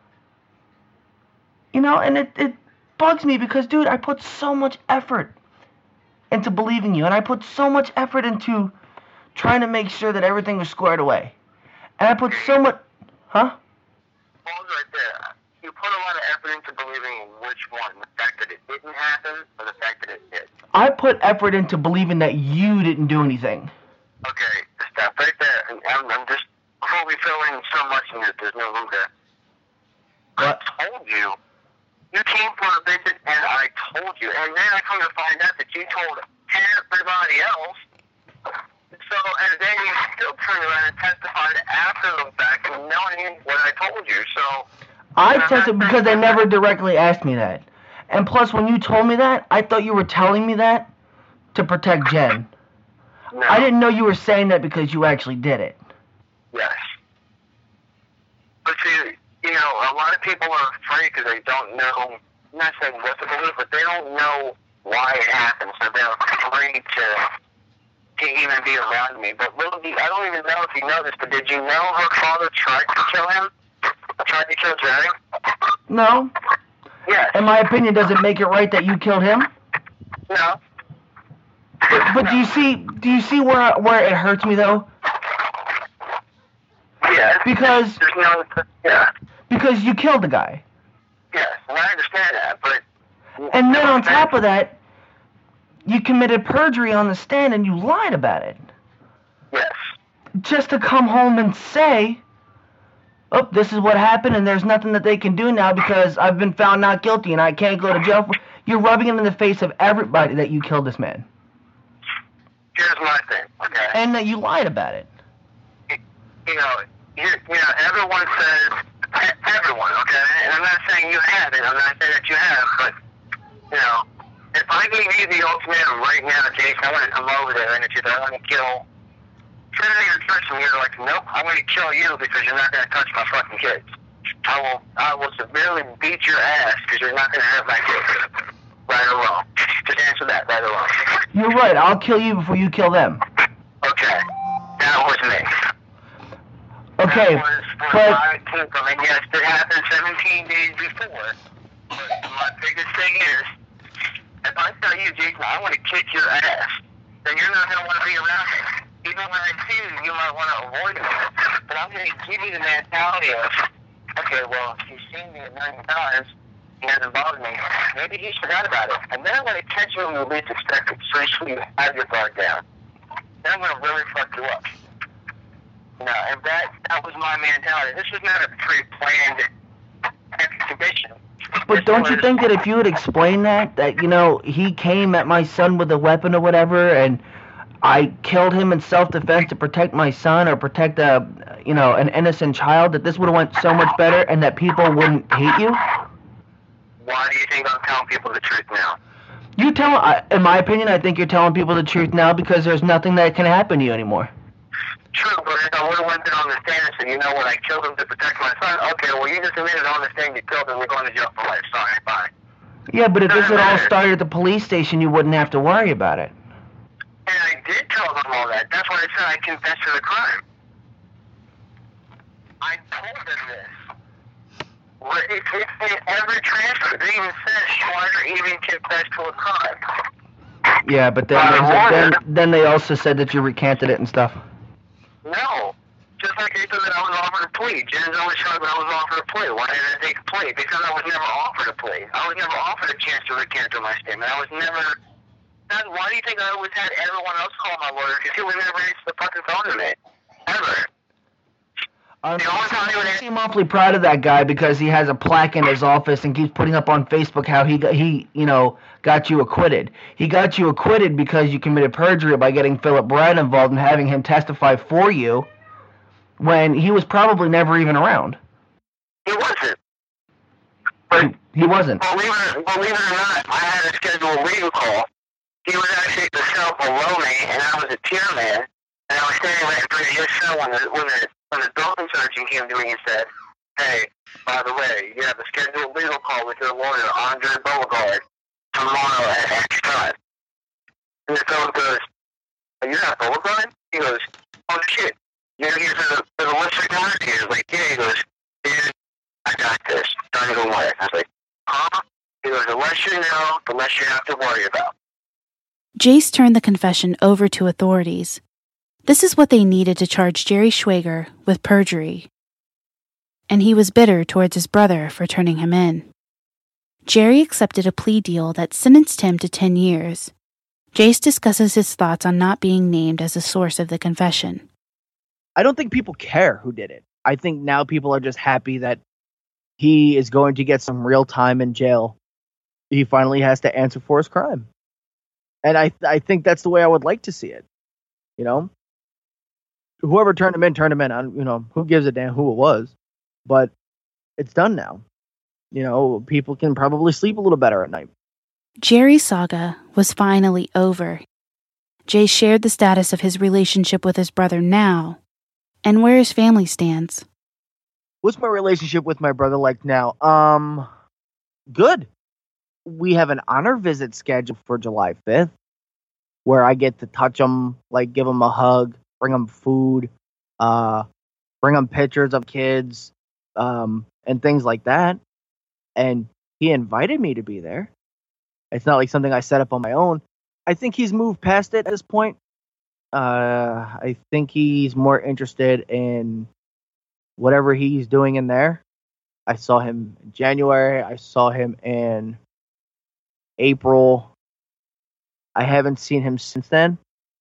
You know, and it, it bugs me because, dude, I put so much effort into believing you, and I put so much effort into trying to make sure that everything was squared away. And I put so much... Huh? Pause right there. You put a lot of effort into believing which one, the fact that it didn't happen or the fact that it did. I put effort into believing that you didn't do anything. Okay, stop right there. And I'm, I'm just probably throwing so much in it, there's no room there. What? I told you. You came for a visit, and I told you. And then I come to find out that you told everybody else. So, and then you still turned around and testified after the fact, knowing what I told you. So I tested because they never directly asked me that. And plus, when you told me that, I thought you were telling me that to protect Jen. No. I didn't know you were saying that because you actually did it. Yes. But see, you know, a lot of people are afraid because they don't know, I'm not saying what to believe, but they don't know why it happened. So they're afraid to, to even be around me. But little, I don't even know if you know this, but did you know her father tried to kill him? Tried to kill Jerry? No. Yes. In my opinion, does it make it right that you killed him? No. But, but do you see? Do you see where where it hurts me though? Yes. Because There's no, yeah. because you killed the guy. Yes, and I understand that, but... And then on top of that, you committed perjury on the stand and you lied about it. Yes. Just to come home and say, oh, this is what happened and there's nothing that they can do now because I've been found not guilty and I can't go to jail. For... You're rubbing it in the face of everybody that you killed this man. Here's my thing, okay? And that you lied about it. You know, you, you know, everyone says, everyone, okay? And I'm not saying you haven't, I'm not saying that you have, but You know, if I gave you the ultimatum right now, Jason, I want to come over there and if I want to kill Trinity or Tristan, you're like, nope, I'm going to kill you because you're not going to touch my fucking kids. I will, I will severely beat your ass because you're not going to hurt my kids. Right or wrong? Just answer that, right or wrong. You're right. I'll kill you before you kill them. Okay. That was me. Okay, that was for but... my people. And yes, it happened seventeen days before. But my biggest thing is, if I tell you, Jason, I want to kick your ass, then you're not going to want to be around me. Even when I see you, you might want to avoid me. But I'm going to give you the mentality of, okay, well, he's seen me a million times. He hasn't bothered me. Maybe he forgot about it. And then I'm going to catch you when you least expect it, so you have your guard down. Then I'm going to really fuck you up. You know, and that, that was my mentality. This was not a pre-planned exhibition. But This don't you was- think that if you would explain that, that, you know, he came at my son with a weapon or whatever, and I killed him in self-defense to protect my son or protect a, you know, an innocent child, that this would have went so much better and that people wouldn't hate you? Why do you think I'm telling people the truth now? You tell, I- in my opinion, I think you're telling people the truth now because there's nothing that can happen to you anymore. True, but if I would have went on the stand and said, you know what, I killed him to protect my son, okay, well, you just admitted on the stand you killed him, we're going to jail for life. Sorry, bye. Yeah, but if this had all Doesn't matter. started at the police station, you wouldn't have to worry about it. And I did tell them all that. That's why I said I confessed to the crime. I told them this. Well, If, if they ever transferred, they even said Schweiger even confessed to a crime. Yeah, but then, Uh, then, then they also said that you recanted it and stuff. No. Just like they said that I was offered a plea. Jen's always showed that I was offered a plea. Why didn't I take a plea? Because I was never offered a plea. I was never offered a chance to recant my statement. I was never... Then why do you think I always had everyone else call my lawyer? Because he would never answer the fucking phone to me. Ever. Um, The only time he would I answer... seem awfully proud of that guy because he has a plaque in his office and keeps putting up on Facebook how he got, he you know got you acquitted. He got you acquitted because you committed perjury by getting Philip Bryan involved and having him testify for you when he was probably never even around. He wasn't. But He wasn't. believe it, believe it or not, I had a scheduled legal call. He was actually at the cell below me, and I was a tier man, and I was standing right in front of his cell when the, when the, when the building sergeant came to me and said, hey, by the way, you have a scheduled legal call with your lawyer, Andre Beauregard, tomorrow at X time. And the fellow goes, oh, you're not Beauregard? He goes, oh, shit. You're here for the, for the Lister guy? He was like, yeah. He goes, dude, I got this. Don't even worry. I was like, huh? He goes, the less you know, the less you have to worry about. Jace turned the confession over to authorities. This is what they needed to charge Jerry Schwager with perjury. And he was bitter towards his brother for turning him in. Jerry accepted a plea deal that sentenced him to ten years. Jace discusses his thoughts on not being named as the source of the confession. I don't think people care who did it. I think now people are just happy that he is going to get some real time in jail. He finally has to answer for his crime. And I I think that's the way I would like to see it. You know? Whoever turned him in, turned him in. I, you know, who gives a damn who it was? But it's done now. You know, people can probably sleep a little better at night. Jerry's saga was finally over. Jace shared the status of his relationship with his brother now, and where his family stands. What's my relationship with my brother like now? Um, good. We have an honor visit scheduled for July fifth, where I get to touch him, like give him a hug, bring him food, uh, bring him pictures of kids, um, and things like that. And he invited me to be there. It's not like something I set up on my own. I think he's moved past it at this point. Uh, I think he's more interested in whatever he's doing in there. I saw him in January. I saw him in April. I haven't seen him since then.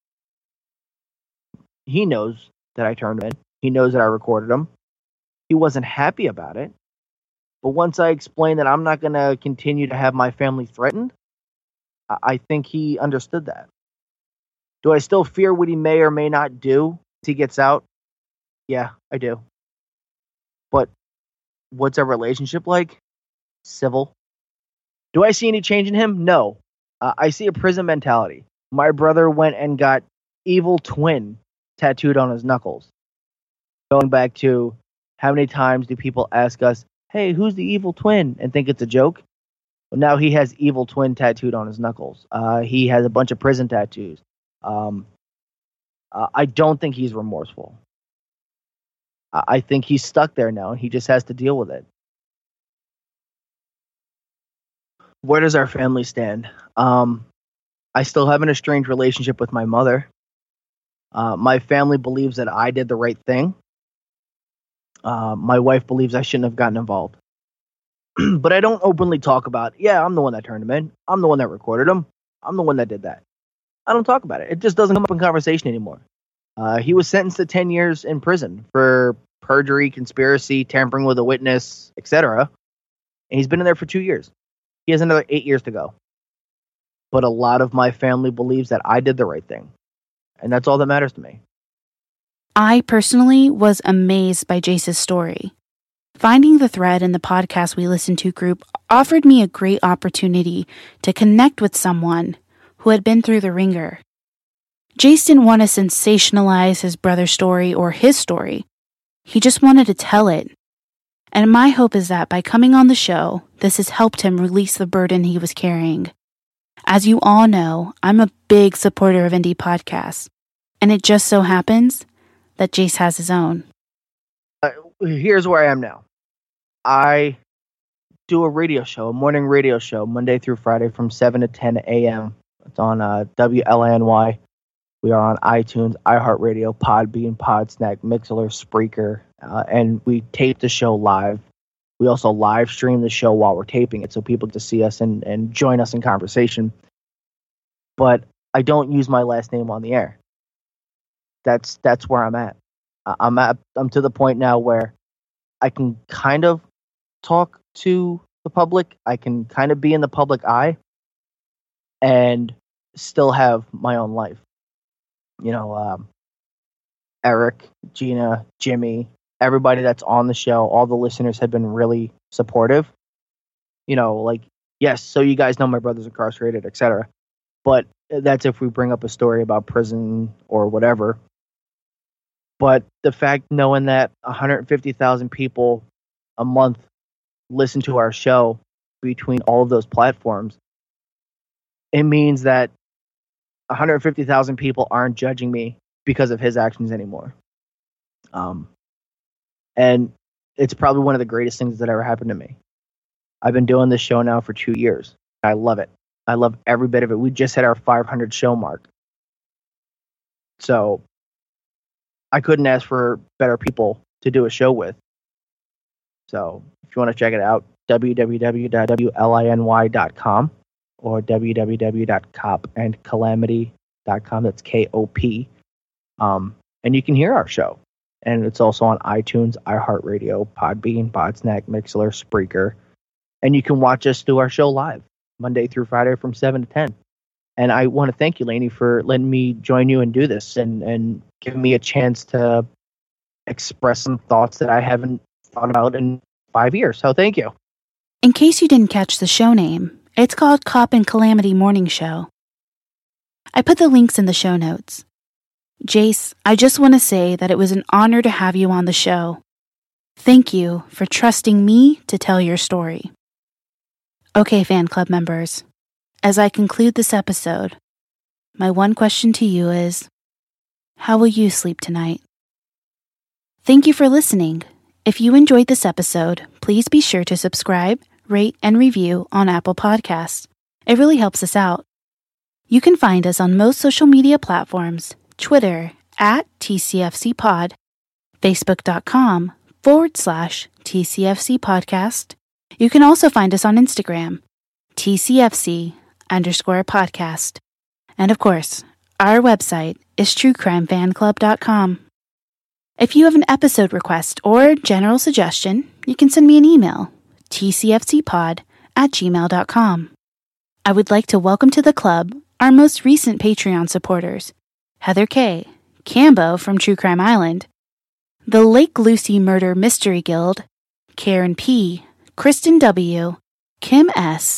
He knows that I turned him in. He knows that I recorded him. He wasn't happy about it. But once I explained that I'm not going to continue to have my family threatened, I-, I think he understood that. Do I still fear what he may or may not do once he gets out? Yeah, I do. But what's our relationship like? Civil. Do I see any change in him? No. Uh, I see a prison mentality. My brother went and got Evil Twin tattooed on his knuckles. Going back to how many times do people ask us, hey, who's the Evil Twin? And think it's a joke? Well, now he has Evil Twin tattooed on his knuckles. Uh, he has a bunch of prison tattoos. Um, uh, I don't think he's remorseful. I-, I think he's stuck there now, and he just has to deal with it. Where does our family stand? Um, I still have an estranged relationship with my mother. Uh, my family believes that I did the right thing. Uh, my wife believes I shouldn't have gotten involved. But I don't openly talk about, yeah, I'm the one that turned him in. I'm the one that recorded him. I'm the one that did that. I don't talk about it. It just doesn't come up in conversation anymore. Uh, he was sentenced to ten years in prison for perjury, conspiracy, tampering with a witness, et cetera. And he's been in there for two years. He has another eight years to go. But a lot of my family believes that I did the right thing. And that's all that matters to me. I personally was amazed by Jace's story. Finding the thread in the podcast we listened to group offered me a great opportunity to connect with someone who had been through the ringer. Jace didn't want to sensationalize his brother's story or his story. He just wanted to tell it. And my hope is that by coming on the show, this has helped him release the burden he was carrying. As you all know, I'm a big supporter of indie podcasts, and it just so happens that Jace has his own. Uh, here's where I am now. I do a radio show, a morning radio show, Monday through Friday from seven to ten a.m. It's on uh, W L A N Y. We are on iTunes, iHeartRadio, Podbean, Podsnack, Mixlr, Spreaker, uh, and we tape the show live. We also live stream the show while we're taping it so people get to see us and, and join us in conversation. But I don't use my last name on the air. That's that's where I'm at. I'm at I'm to the point now where I can kind of talk to the public. I can kind of be in the public eye and still have my own life. You know, um, Eric, Gina, Jimmy, everybody that's on the show, all the listeners have been really supportive. You know, like, yes, so you guys know my brother's incarcerated, et cetera. But that's if we bring up a story about prison or whatever. But the fact knowing that one hundred fifty thousand people a month listen to our show between all of those platforms, it means that one hundred fifty thousand people aren't judging me because of his actions anymore. Um, and it's probably one of the greatest things that ever happened to me. I've been doing this show now for two years. I love it. I love every bit of it. We just hit our five hundred show mark. So I couldn't ask for better people to do a show with. So if you want to check it out, w w w dot w l i n y dot com or w w w dot cop and calamity dot com. That's K O P. Um, and you can hear our show. And it's also on iTunes, iHeartRadio, Podbean, Podsnack, Mixlr, Spreaker. And you can watch us do our show live, Monday through Friday from seven to ten. And I want to thank you, Lainey, for letting me join you and do this and, and giving me a chance to express some thoughts that I haven't thought about in five years. So thank you. In case you didn't catch the show name, it's called Cop and Calamity Morning Show. I put the links in the show notes. Jace, I just want to say that it was an honor to have you on the show. Thank you for trusting me to tell your story. Okay, fan club members, as I conclude this episode, my one question to you is, how will you sleep tonight? Thank you for listening. If you enjoyed this episode, please be sure to subscribe, rate, and review on Apple Podcasts. It really helps us out. You can find us on most social media platforms, Twitter at T C F C Pod, Facebook.com forward slash TCFC Podcast. You can also find us on Instagram, T C F C underscore podcast. And of course, our website is true crime fan club dot com. If you have an episode request or general suggestion, you can send me an email, t c f c pod at gmail dot com. I would like to welcome to the club our most recent Patreon supporters, Heather K., Cambo from True Crime Island, the Lake Lucy Murder Mystery Guild, Karen P., Kristen W., Kim S.,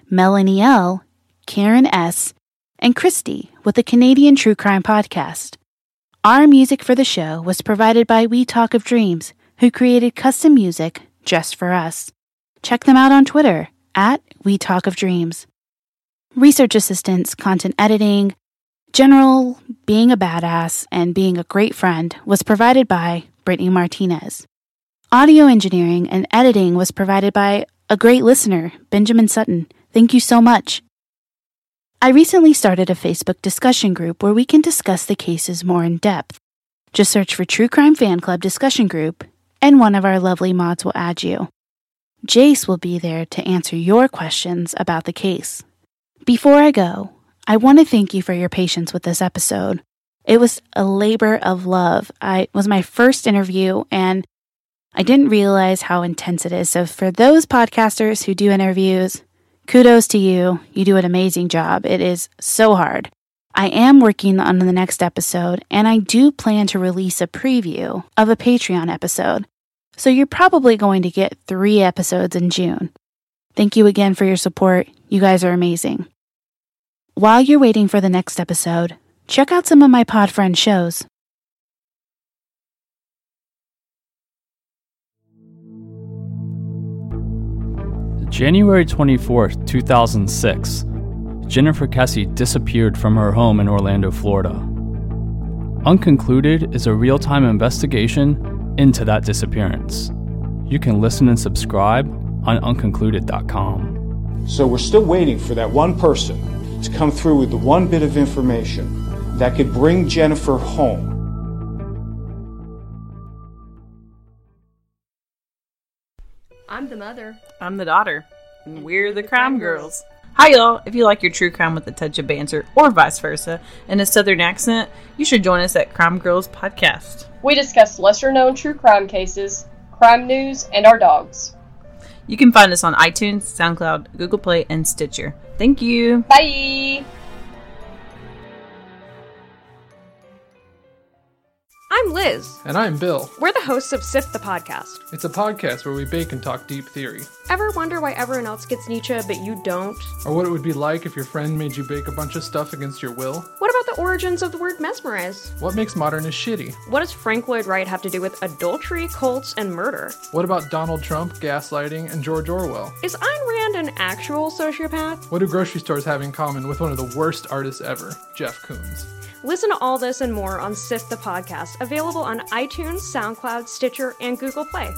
Melanie L., Karen S., and Christy with the Canadian True Crime Podcast. Our music for the show was provided by We Talk of Dreams, who created custom music just for us. Check them out on Twitter at We Talk of Dreams. Research assistance, content editing, general being a badass, and being a great friend was provided by Brittany Martinez. Audio engineering and editing was provided by a great listener, Benjamin Sutton. Thank you so much. I recently started a Facebook discussion group where we can discuss the cases more in depth. Just search for True Crime Fan Club discussion group, and one of our lovely mods will add you. Jace will be there to answer your questions about the case. Before I go, I want to thank you for your patience with this episode. It was a labor of love. I, it was my first interview, and I didn't realize how intense it is. So for those podcasters who do interviews, kudos to you. You do an amazing job. It is so hard. I am working on the next episode, and I do plan to release a preview of a Patreon episode. So you're probably going to get three episodes in June. Thank you again for your support. You guys are amazing. While you're waiting for the next episode, check out some of my pod friend shows. January twenty-fourth, two thousand six, Jennifer Kesse disappeared from her home in Orlando, Florida. Unconcluded is a real-time investigation into that disappearance. You can listen and subscribe on unconcluded dot com. So we're still waiting for that one person to come through with the one bit of information that could bring Jennifer home. I'm the mother. I'm the daughter. And we're the Crime Girls. Hi, y'all. If you like your true crime with a touch of banter, or vice versa, and a southern accent, you should join us at Crime Girls Podcast. We discuss lesser-known true crime cases, crime news, and our dogs. You can find us on iTunes, SoundCloud, Google Play, and Stitcher. Thank you. Bye! I'm Liz. And I'm Bill. We're the hosts of Sift the Podcast. It's a podcast where we bake and talk deep theory. Ever wonder why everyone else gets Nietzsche but you don't? Or what it would be like if your friend made you bake a bunch of stuff against your will? What about the origins of the word mesmerize? What makes modernists shitty? What does Frank Lloyd Wright have to do with adultery, cults, and murder? What about Donald Trump, gaslighting, and George Orwell? Is Ayn Rand an actual sociopath? What do grocery stores have in common with one of the worst artists ever, Jeff Koons? Listen to all this and more on Sift the Podcast, available on iTunes, SoundCloud, Stitcher, and Google Play.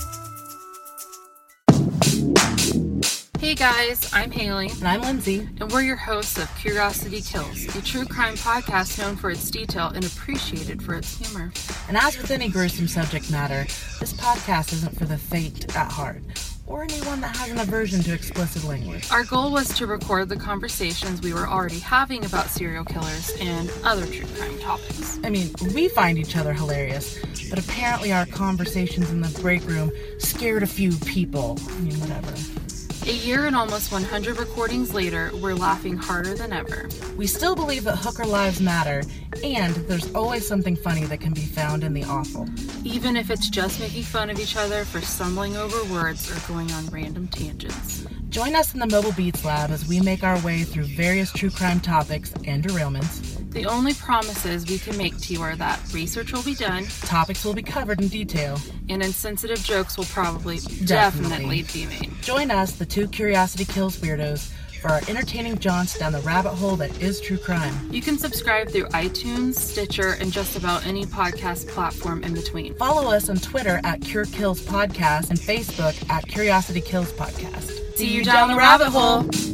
Hey guys, I'm Haley. And I'm Lindsay. And we're your hosts of Curiosity Kills, a true crime podcast known for its detail and appreciated for its humor. And as with any gruesome subject matter, this podcast isn't for the faint at heart, or anyone that has an aversion to explicit language. Our goal was to record the conversations we were already having about serial killers and other true crime topics. I mean, we find each other hilarious, but apparently our conversations in the break room scared a few people. I mean, whatever. A year and almost one hundred recordings later, we're laughing harder than ever. We still believe that hooker lives matter, and there's always something funny that can be found in the awful. Even if it's just making fun of each other for stumbling over words or going on random tangents. Join us in the Mobile Beats Lab as we make our way through various true crime topics and derailments. The only promises we can make to you are that research will be done, topics will be covered in detail, and insensitive jokes will probably definitely, definitely be made. Join us, the two Curiosity Kills weirdos, for our entertaining jaunts down the rabbit hole that is true crime. You can subscribe through iTunes, Stitcher, and just about any podcast platform in between. Follow us on Twitter at Cure Kills Podcast and Facebook at Curiosity Kills Podcast. See you down the rabbit hole!